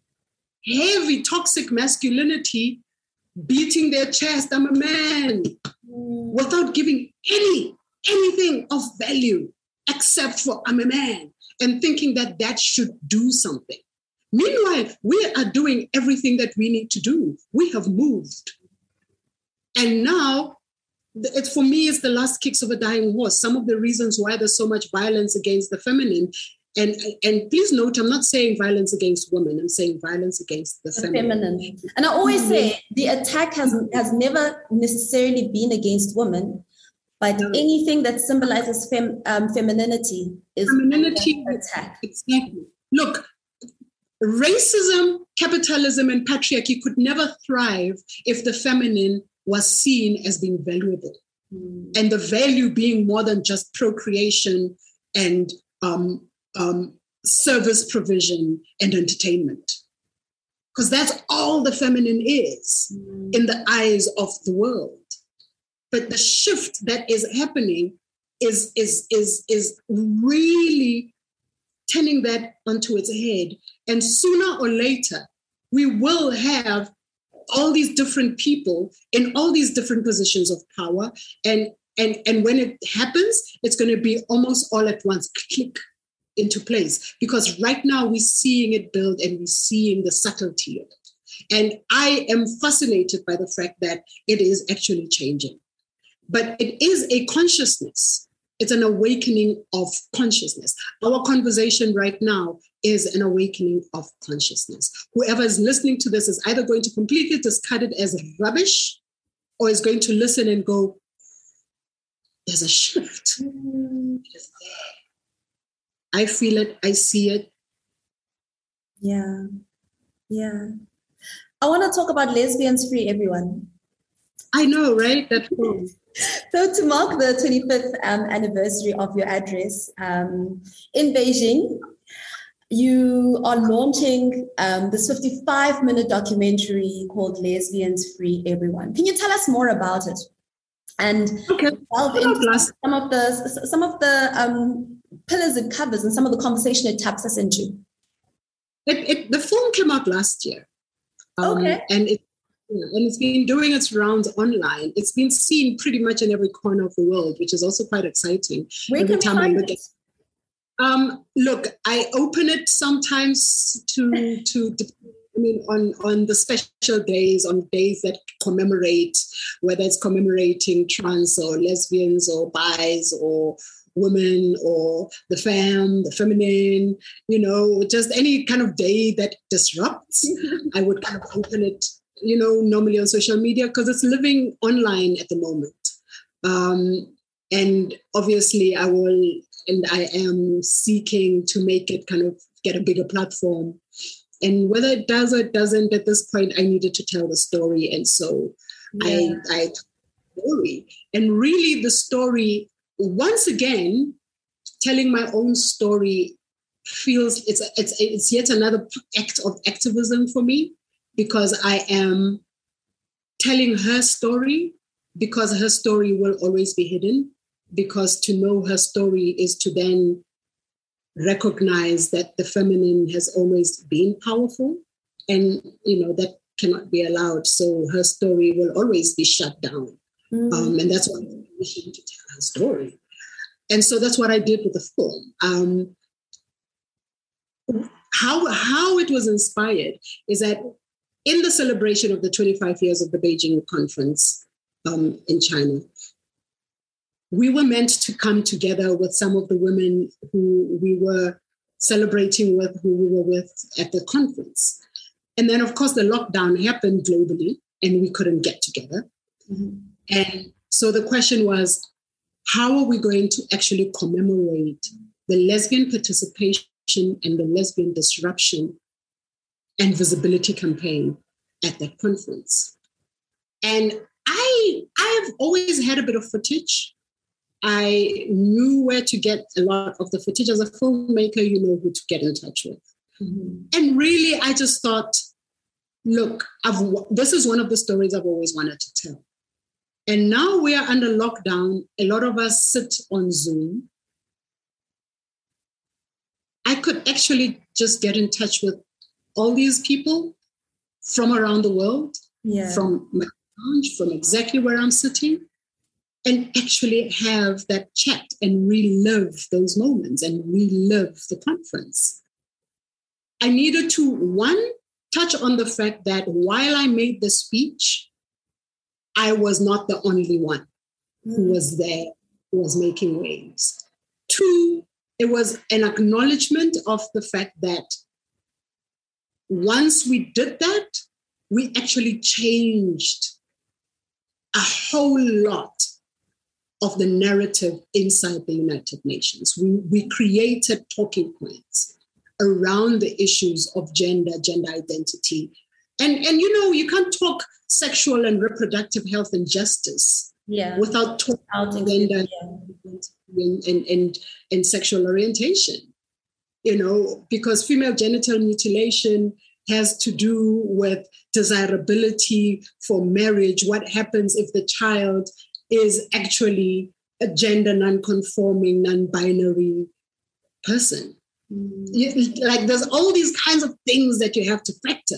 Heavy toxic masculinity, beating their chest, I'm a man, without giving anything of value except for I'm a man, and thinking that should do something. Meanwhile, we are doing everything that we need to do. We have moved. And now, for me, it's the last kicks of a dying horse. Some of the reasons why there's so much violence against the feminine. And please note, I'm not saying violence against women. I'm saying violence against the feminine. And I always say the attack has never necessarily been against women, but anything that symbolizes femininity is an attack. Exactly. Look, racism, capitalism, and patriarchy could never thrive if the feminine was seen as being valuable. And the value being more than just procreation and service provision and entertainment. Because that's all the feminine is in the eyes of the world. But the shift that is happening is really turning that onto its head. And sooner or later, we will have all these different people in all these different positions of power. And when it happens, it's going to be almost all at once, click into place. Because right now we're seeing it build and we're seeing the subtlety of it. And I am fascinated by the fact that it is actually changing. But it is a consciousness. It's an awakening of consciousness. Our conversation right now is an awakening of consciousness. Whoever is listening to this is either going to completely discard it as rubbish or is going to listen and go, there's a shift. It is there. I feel it. I see it. Yeah. I want to talk about Lesbians Free Everyone. I know, right? That So to mark the 25th anniversary of your address in Beijing, you are launching this 55-minute documentary called Lesbians Free Everyone. Can you tell us more about it? And delve into some of the pillars it covers and some of the conversation it taps us into. The film came out last year. And it's been doing its rounds online. It's been seen pretty much in every corner of the world, which is also quite exciting. Where can we find it? Look, I open it sometimes on the special days, on days that commemorate, whether it's commemorating trans or lesbians or bis or women or the feminine, just any kind of day that disrupts. I would kind of open it, normally on social media because it's living online at the moment. And obviously I will and I am seeking to make it kind of get a bigger platform. And whether it does or it doesn't, at this point, I needed to tell the story. And so I told the story. And really the story, once again, telling my own story feels it's yet another act of activism for me, because I am telling her story, because her story will always be hidden, because to know her story is to then recognize that the feminine has always been powerful, and that cannot be allowed. So her story will always be shut down. And that's why I'm wishing to tell her story. And so that's what I did with the film. How it was inspired is that in the celebration of the 25 years of the Beijing conference in China, we were meant to come together with some of the women who we were celebrating with, who we were with at the conference. And then, of course, the lockdown happened globally and we couldn't get together. Mm-hmm. And so the question was, how are we going to actually commemorate the lesbian participation and the lesbian disruption and visibility campaign at that conference? And I have always had a bit of footage. I knew where to get a lot of the footage. As a filmmaker, you know who to get in touch with. Mm-hmm. And really, I just thought, look, this is one of the stories I've always wanted to tell. And now we are under lockdown. A lot of us sit on Zoom. I could actually just get in touch with all these people from around the world, from my lounge, from exactly where I'm sitting, and actually have that chat and relive those moments and relive the conference. I needed to, one, touch on the fact that while I made the speech, I was not the only one who was there, who was making waves. Two, it was an acknowledgement of the fact that once we did that, we actually changed a whole lot of the narrative inside the United Nations. We created talking points around the issues of gender identity. And you can't talk sexual and reproductive health and justice without talking gender and sexual orientation. Because female genital mutilation has to do with desirability for marriage. What happens if the child is actually a gender non-conforming, non-binary person? Like there's all these kinds of things that you have to factor,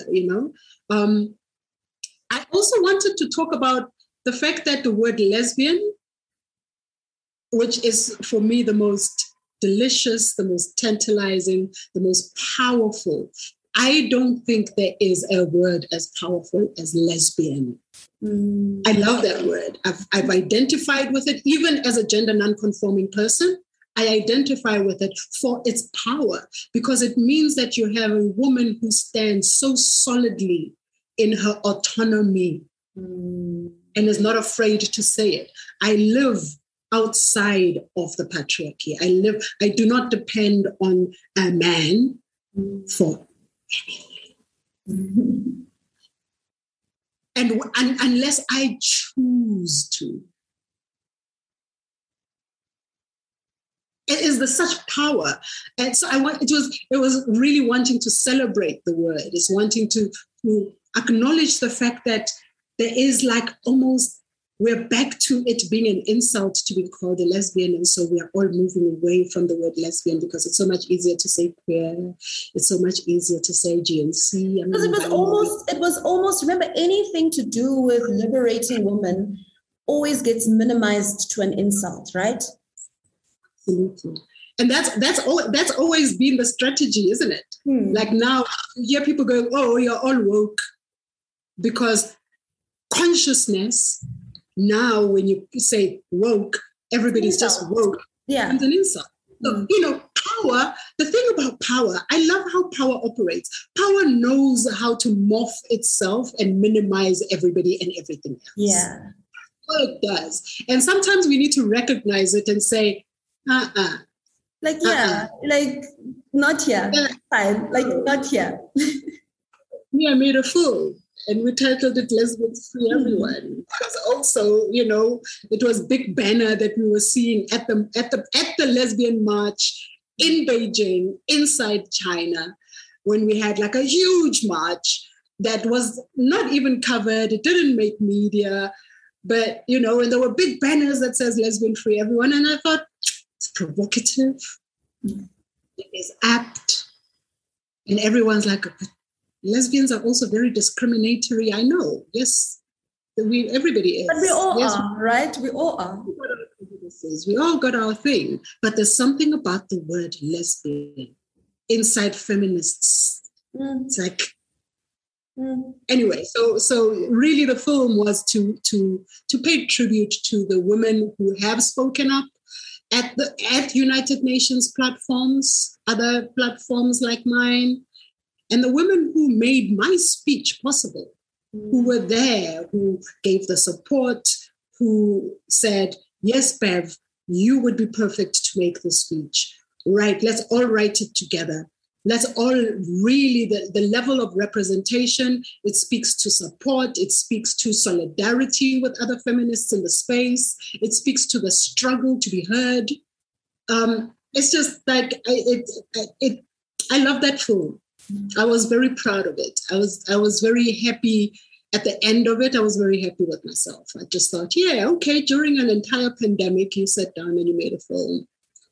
I also wanted to talk about the fact that the word lesbian, which is for me the most delicious, the most tantalizing, the most powerful, I don't think there is a word as powerful as lesbian. I love that word. I've identified with it, even as a gender non-conforming person. I identify with it for its power, because it means that you have a woman who stands so solidly in her autonomy and is not afraid to say it. I live outside of the patriarchy. I do not depend on a man for anything. And unless I choose to. It is such power. And so it was really wanting to celebrate the word. It's wanting to acknowledge the fact that there is like almost, we're back to it being an insult to be called a lesbian. And so we are all moving away from the word lesbian because it's so much easier to say queer. It's so much easier to say GNC. Because it was almost, remember, anything to do with liberating women always gets minimized to an insult, right? Absolutely. And that's always been the strategy, isn't it? Like now you hear people go, oh, you're all woke, because consciousness, now when you say woke, everybody's just woke. Yeah. It's an insult. So, power, the thing about power, I love how power operates. Power knows how to morph itself and minimize everybody and everything else. Yeah. That's what it does. And sometimes we need to recognize it and say, Like, yeah, like not here. Fine, like not here. I made a fool. And we titled it Lesbians Free Everyone. Because also, it was big banner that we were seeing at the lesbian march in Beijing, inside China, when we had like a huge march that was not even covered. It didn't make media, but, and there were big banners that says Lesbian Free Everyone. And I thought, it's provocative. It is apt. And everyone's like, lesbians are also very discriminatory. I know. Yes, everybody is. But we all are, right? We all are. We all got our thing. But there's something about the word lesbian inside feminists. It's like, anyway, so really the film was to pay tribute to the women who have spoken up at United Nations platforms, other platforms like mine, and the women who made my speech possible, who were there, who gave the support, who said, yes, Bev, you would be perfect to make the speech. Right, let's all write it together. Let's all really, the level of representation, it speaks to support, it speaks to solidarity with other feminists in the space, it speaks to the struggle to be heard. It's just like, I love that film. I was very proud of it. I was very happy at the end of it. I was very happy with myself. I just thought, yeah, okay, during an entire pandemic, you sat down and you made a film.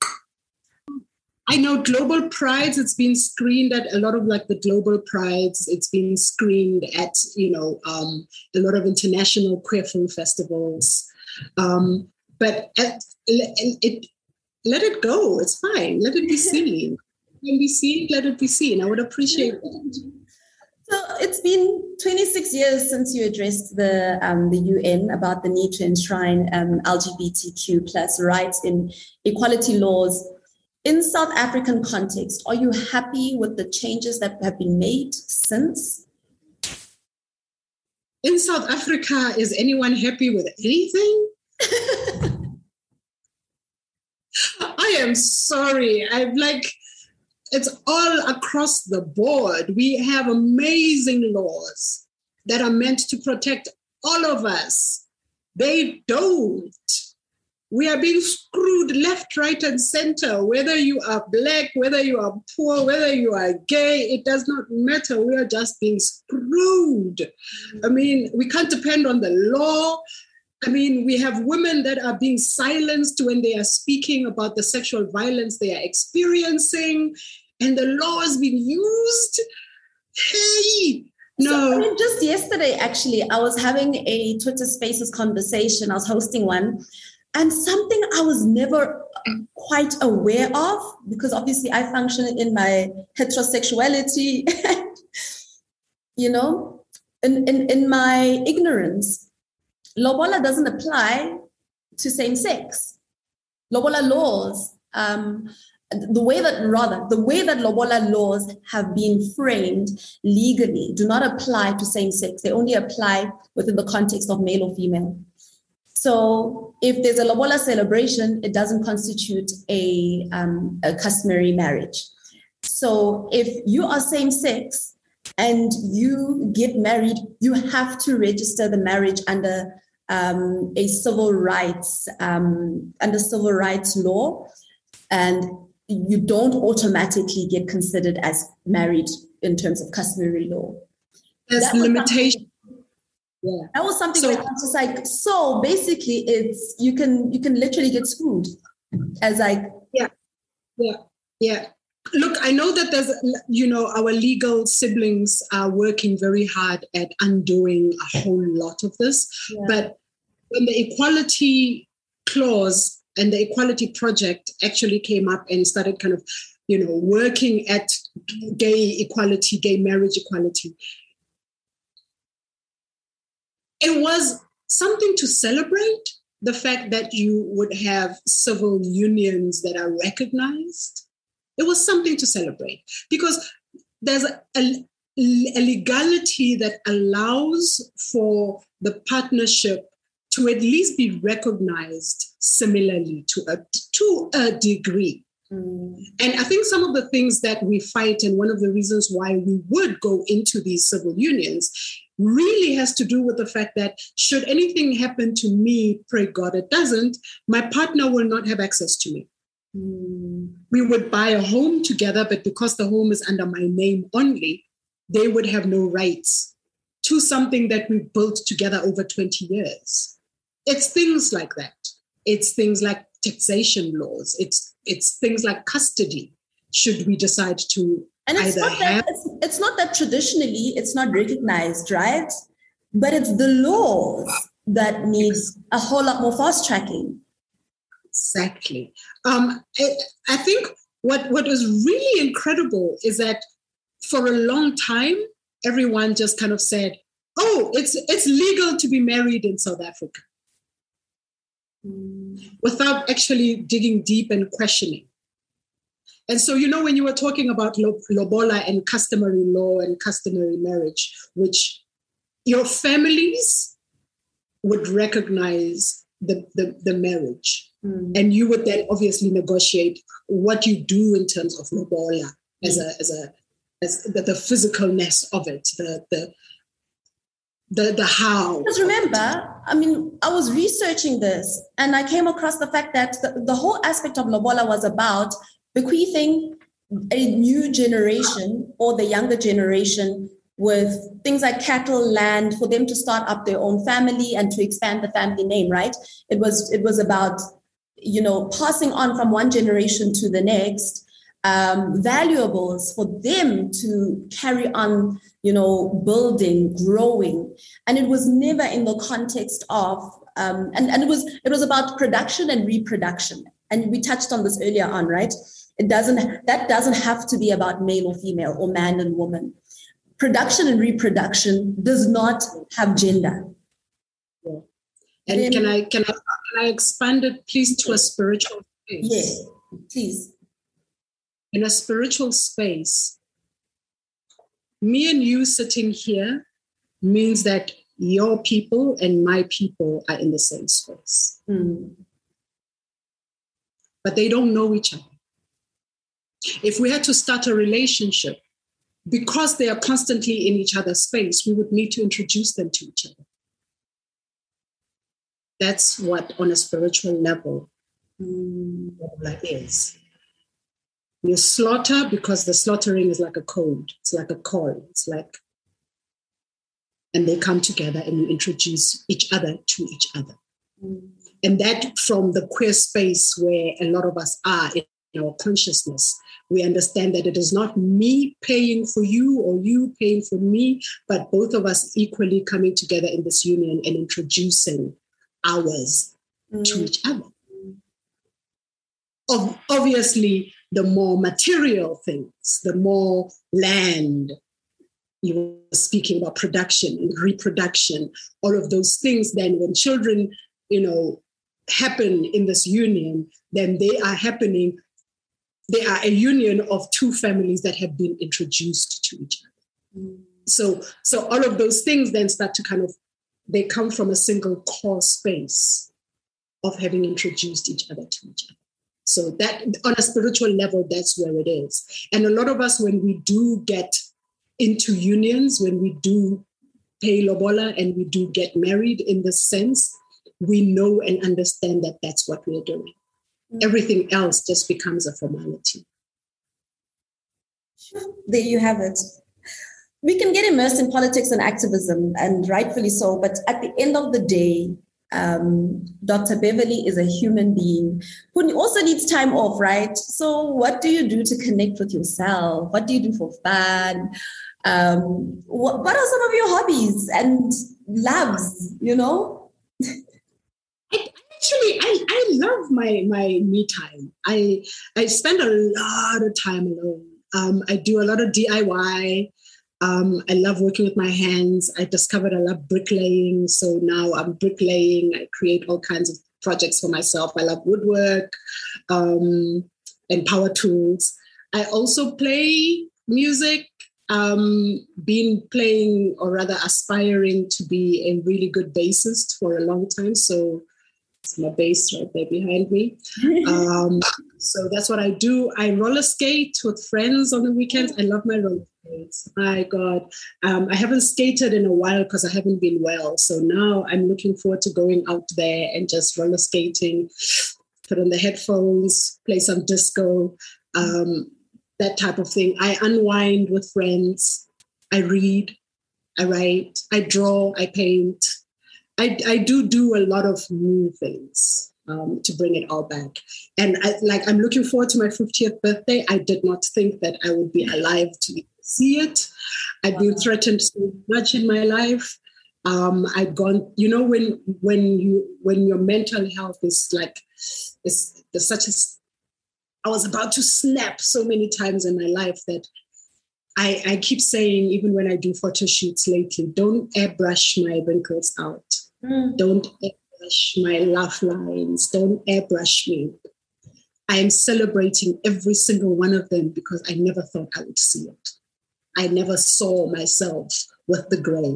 I know Global Prides, it's been screened at a lot of like the Global Prides. It's been screened at, a lot of international queer film festivals. But let it go. It's fine. Let it be seen. Can be seen, let it be seen. I would appreciate that. So it's been 26 years since you addressed the UN about the need to enshrine LGBTQ plus rights in equality laws. In South African context, are you happy with the changes that have been made since? In South Africa, is anyone happy with anything? I am sorry. It's all across the board. We have amazing laws that are meant to protect all of us. They don't. We are being screwed left, right, and center. Whether you are Black, whether you are poor, whether you are gay, it does not matter. We are just being screwed. I mean, we can't depend on the law. I mean, we have women that are being silenced when they are speaking about the sexual violence they are experiencing, and the law is being used. Hey, no. So, I mean, just yesterday, actually, I was having a Twitter Spaces conversation. I was hosting one. And something I was never quite aware of, because obviously I function in my heterosexuality, in my ignorance. Lobola doesn't apply to same sex. Lobola laws, the way that Lobola laws have been framed legally do not apply to same sex. They only apply within the context of male or female. So if there's a Lobola celebration, it doesn't constitute a customary marriage. So if you are same sex and you get married, you have to register the marriage under a civil rights law, and you don't automatically get considered as married in terms of customary law. There's limitation. Yeah. That was something that I was just like, so basically it's, you can literally get screwed as like. Yeah. Look, I know that there's, our legal siblings are working very hard at undoing a whole lot of this. Yeah. But when the equality clause and the equality project actually came up and started kind of, working at gay equality, gay marriage equality, it was something to celebrate, the fact that you would have civil unions that are recognized. It was something to celebrate because there's a legality that allows for the partnership to at least be recognized similarly to a degree. And I think some of the things that we fight, and one of the reasons why we would go into these civil unions, really has to do with the fact that should anything happen to me, pray God it doesn't, my partner will not have access to me. We would buy a home together, but because the home is under my name only, they would have no rights to something that we built together over 20 years. It's things like that. It's things like taxation laws. It's things like custody, should we decide to and it's either have... It's not that traditionally it's not recognized, right? But it's the laws that needs a whole lot more fast tracking. Exactly. I think what was really incredible is that for a long time, everyone just kind of said, oh, it's legal to be married in South Africa, without actually digging deep and questioning. And so, when you were talking about lobola and customary law and customary marriage, which your families would recognize the marriage. And you would then obviously negotiate what you do in terms of lobola as the physicalness of it, the how. Because remember, I was researching this and I came across the fact that the whole aspect of lobola was about bequeathing a new generation or the younger generation with things like cattle, land, for them to start up their own family and to expand the family name, right? It was about, passing on from one generation to the next, valuables for them to carry on, building, growing. And it was never in the context of, and it was about production and reproduction. And we touched on this earlier on, right? That doesn't have to be about male or female or man and woman. Production and reproduction does not have gender. Yeah. And can I expand it, please, to a spiritual space? Yes, please. In a spiritual space, me and you sitting here means that your people and my people are in the same space. But they don't know each other. If we had to start a relationship, because they are constantly in each other's space, we would need to introduce them to each other. That's what, on a spiritual level, that is. You slaughter because the slaughtering is like a code. It's like a call. And they come together and you introduce each other to each other. And that, from the queer space where a lot of us are in our consciousness, we understand that it is not me paying for you or you paying for me, but both of us equally coming together in this union and introducing ours to each other. Obviously, the more material things, the more land, you were speaking about production and reproduction, all of those things, then when children, happen in this union, then they are a union of two families that have been introduced to each other. So all of those things then start to they come from a single core space of having introduced each other to each other. So that, on a spiritual level, that's where it is. And a lot of us, when we do get into unions, when we do pay lobola and we do get married in this sense, we know and understand that that's what we're doing. Everything else just becomes a formality. There you have it. We can get immersed in politics and activism, and rightfully so, but at the end of the day, Dr. Beverly is a human being who also needs time off, right? So what do you do to connect with yourself? What do you do for fun? What are some of your hobbies and loves, I love my me time. I spend a lot of time alone. I do a lot of DIY. I love working with my hands. I discovered I love bricklaying. So now I'm bricklaying. I create all kinds of projects for myself. I love woodwork and power tools. I also play music, been playing, or rather aspiring to be a really good bassist for a long time. So It's my bass right there behind me. So that's what I do. I roller skate with friends on the weekends. I love my roller skates. My God. I haven't skated in a while because I haven't been well. So now I'm looking forward to going out there and just roller skating, put on the headphones, play some disco, that type of thing. I unwind with friends. I read, I write, I draw, I paint. I do a lot of new things to bring it all back. And I'm looking forward to my 50th birthday. I did not think that I would be alive to see it. I've been threatened so much in my life. I'd gone, when your mental health is like, there's such a, I was about to snap so many times in my life that I keep saying, even when I do photo shoots lately, don't airbrush my wrinkles out. Don't airbrush my laugh lines. Don't airbrush me. I am celebrating every single one of them because I never thought I would see it. I never saw myself with the gray.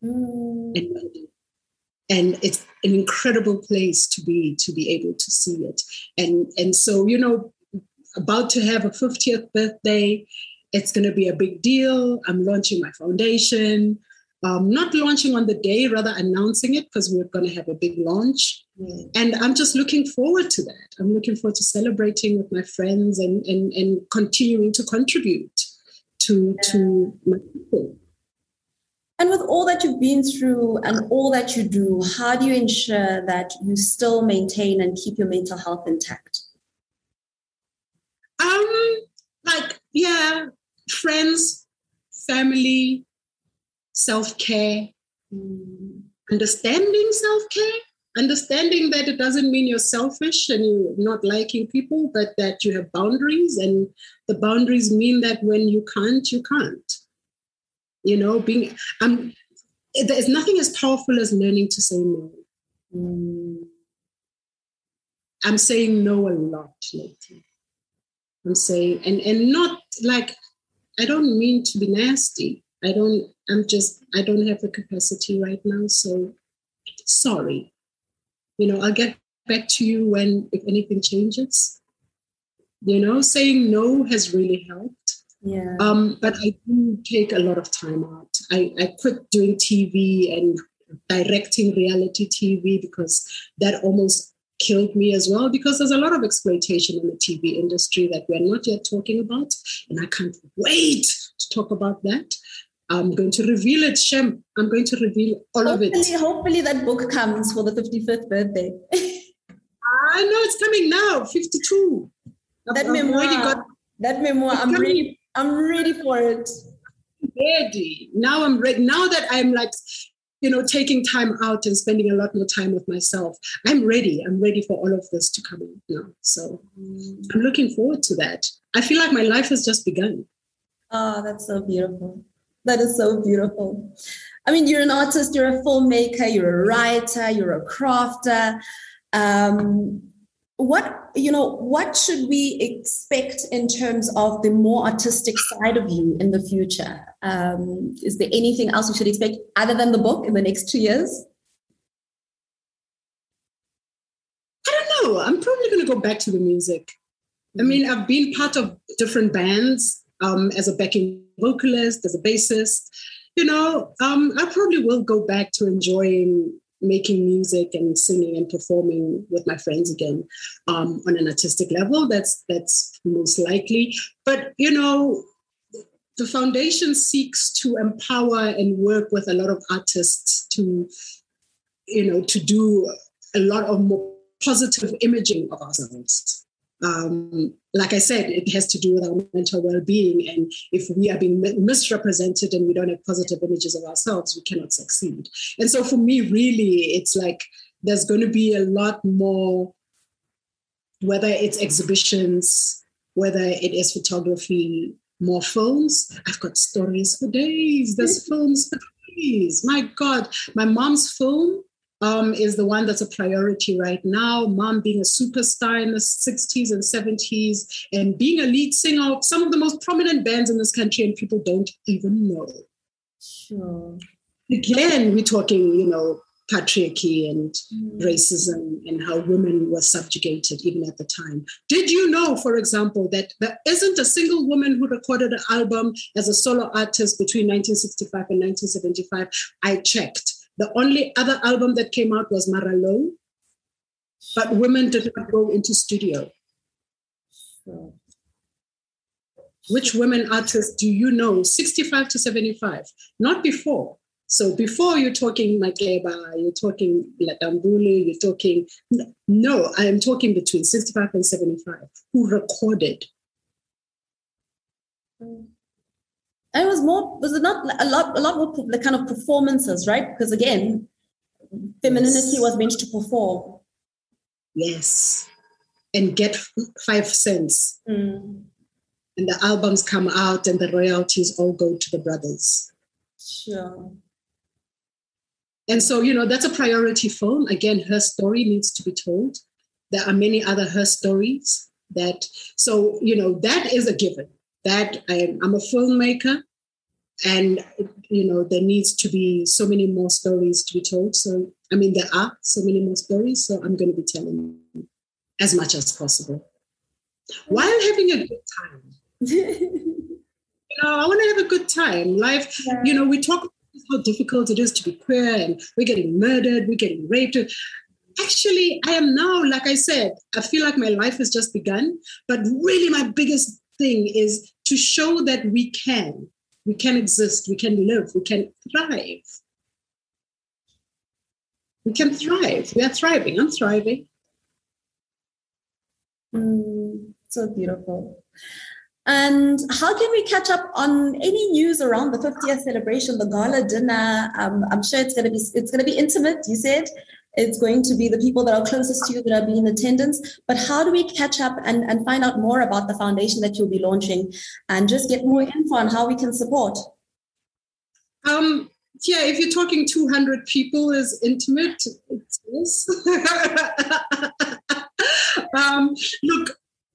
And it's an incredible place to be able to see it. And so, about to have a 50th birthday, it's going to be a big deal. I'm launching my foundation. Not launching on the day, rather announcing it because we're going to have a big launch. And I'm just looking forward to that. I'm looking forward to celebrating with my friends and continuing to contribute to my people. And with all that you've been through and all that you do, how do you ensure that you still maintain and keep your mental health intact? Friends, family, self-care, understanding self-care, understanding that it doesn't mean you're selfish and you're not liking people, but that you have boundaries, and the boundaries mean that when you can't, you can't. There's nothing as powerful as learning to say no. I'm saying no a lot lately. I'm saying, and not like, I don't mean to be nasty. I don't have the capacity right now. So sorry. I'll get back to you if anything changes. Saying no has really helped. Yeah. But I do take a lot of time out. I quit doing TV and directing reality TV because that almost killed me as well, because there's a lot of exploitation in the TV industry that we're not yet talking about. And I can't wait to talk about that. I'm going to reveal it, Shem. I'm going to reveal all of it. Hopefully that book comes for the 55th birthday. I know it's coming now, 52. That memoir, I'm ready for it. Ready. Now I'm ready. Now that I'm like, taking time out and spending a lot more time with myself, I'm ready. I'm ready for all of this to come in now. So I'm looking forward to that. I feel like my life has just begun. Oh, that's so beautiful. That is so beautiful. I mean, you're an artist, you're a filmmaker, you're a writer, you're a crafter. What should we expect in terms of the more artistic side of you in the future? Is there anything else we should expect other than the book in the next 2 years? I don't know. I'm probably going to go back to the music. I mean, I've been part of different bands as a backing vocalist, as a bassist. I probably will go back to enjoying making music and singing and performing with my friends again on an artistic level. That's most likely. But, the foundation seeks to empower and work with a lot of artists to do a lot of more positive imaging of ourselves. Like I said, it has to do with our mental well-being. And if we are being misrepresented and we don't have positive images of ourselves, we cannot succeed. And so for me, really, it's like there's going to be a lot more, whether it's exhibitions, whether it is photography, more films. I've got stories for days. There's films for days. My God, my mom's film is the one that's a priority right now. Mom being a superstar in the 60s and 70s and being a lead singer of some of the most prominent bands in this country, and people don't even know. Sure. Again, we're talking, patriarchy and racism and how women were subjugated even at the time. Did you know, for example, that there isn't a single woman who recorded an album as a solo artist between 1965 and 1975? I checked. The only other album that came out was Maralo, but women did not go into studio. Which women artists do you know? 65 to 75, not before. So before you're talking Makeba, you're talking Latambule, you're talking, no, I am talking between 65 and 75, who recorded. And it was it not a lot more the kind of performances, right? Because again, femininity was meant to perform. Yes. And get 5 cents. And the albums come out and the royalties all go to the brothers. Sure. And so, that's a priority film. Again, her story needs to be told. There are many other her stories that is a given. That I'm a filmmaker and, there needs to be so many more stories to be told. So, there are so many more stories. So I'm going to be telling as much as possible while having a good time. I want to have a good time. Life, we talk about how difficult it is to be queer and we're getting murdered, we're getting raped. Actually, I am now, like I said, I feel like my life has just begun. But really my biggest thing is to show that we can exist, we can live, we can thrive. We can thrive. We are thriving. I'm thriving. So beautiful. And how can we catch up on any news around the 50th celebration, the gala dinner? I'm sure it's going to be intimate. You said it's going to be the people that are closest to you that are being in attendance. But how do we catch up and find out more about the foundation that you'll be launching and just get more info on how we can support? If you're talking 200 people is intimate, it is. Look,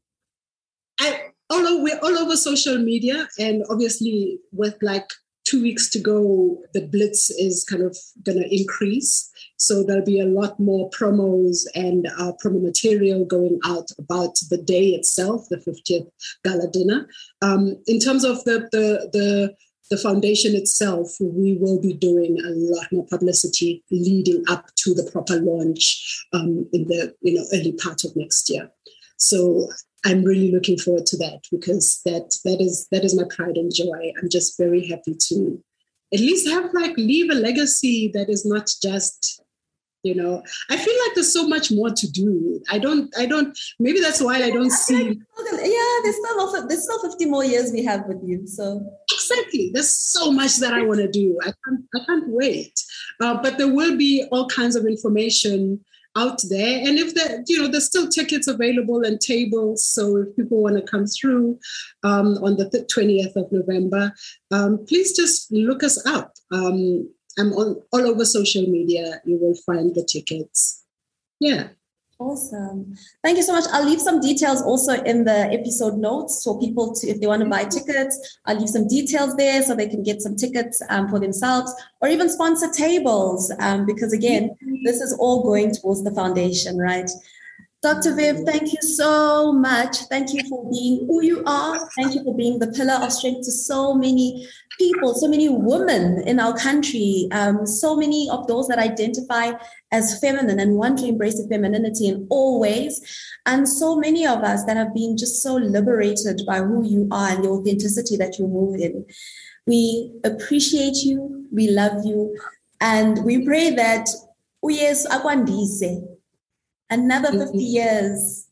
we're all over social media, and obviously with like 2 weeks to go, the blitz is kind of going to increase. So there'll be a lot more promos and promo material going out about the day itself, the 50th gala dinner. In terms of the foundation itself, we will be doing a lot more publicity leading up to the proper launch in the early part of next year. So I'm really looking forward to that because that is my pride and joy. I'm just very happy to at least leave a legacy that is not just, I feel like there's so much more to do. I don't, maybe that's why I don't see. Yeah, there's still 50 more years we have with you. So exactly. There's so much that I want to do. I can't wait. But there will be all kinds of information out there. And if there's still tickets available and tables. So if people want to come through on the 20th of November, please just look us up. I'm all over social media. You will find the tickets. Yeah. Awesome. Thank you so much. I'll leave some details also in the episode notes for people if they want to buy tickets. I'll leave some details there so they can get some tickets for themselves or even sponsor tables because, again, this is all going towards the foundation, right? Dr. Viv, thank you so much. Thank you for being who you are. Thank you for being the pillar of strength to so many people, so many women in our country, so many of those that identify as feminine and want to embrace the femininity in all ways, and so many of us that have been just so liberated by who you are and the authenticity that you move in. We appreciate you, we love you, and we pray that uyes akwandise another 50 years,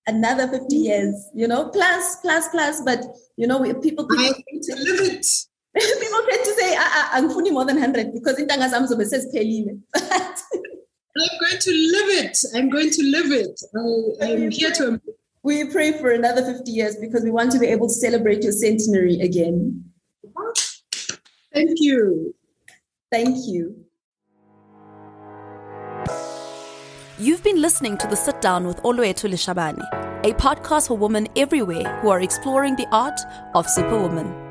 plus, but people I to live it. People tend to say, I'm fully more than 100 because in Tangasamzo says Pelile. I'm going to live it. I'm here to. We pray for another 50 years because we want to be able to celebrate your centenary again. Thank you. Thank you. You've been listening to The Sit Down with Oluwethu Lishabane, a podcast for women everywhere who are exploring the art of Superwoman.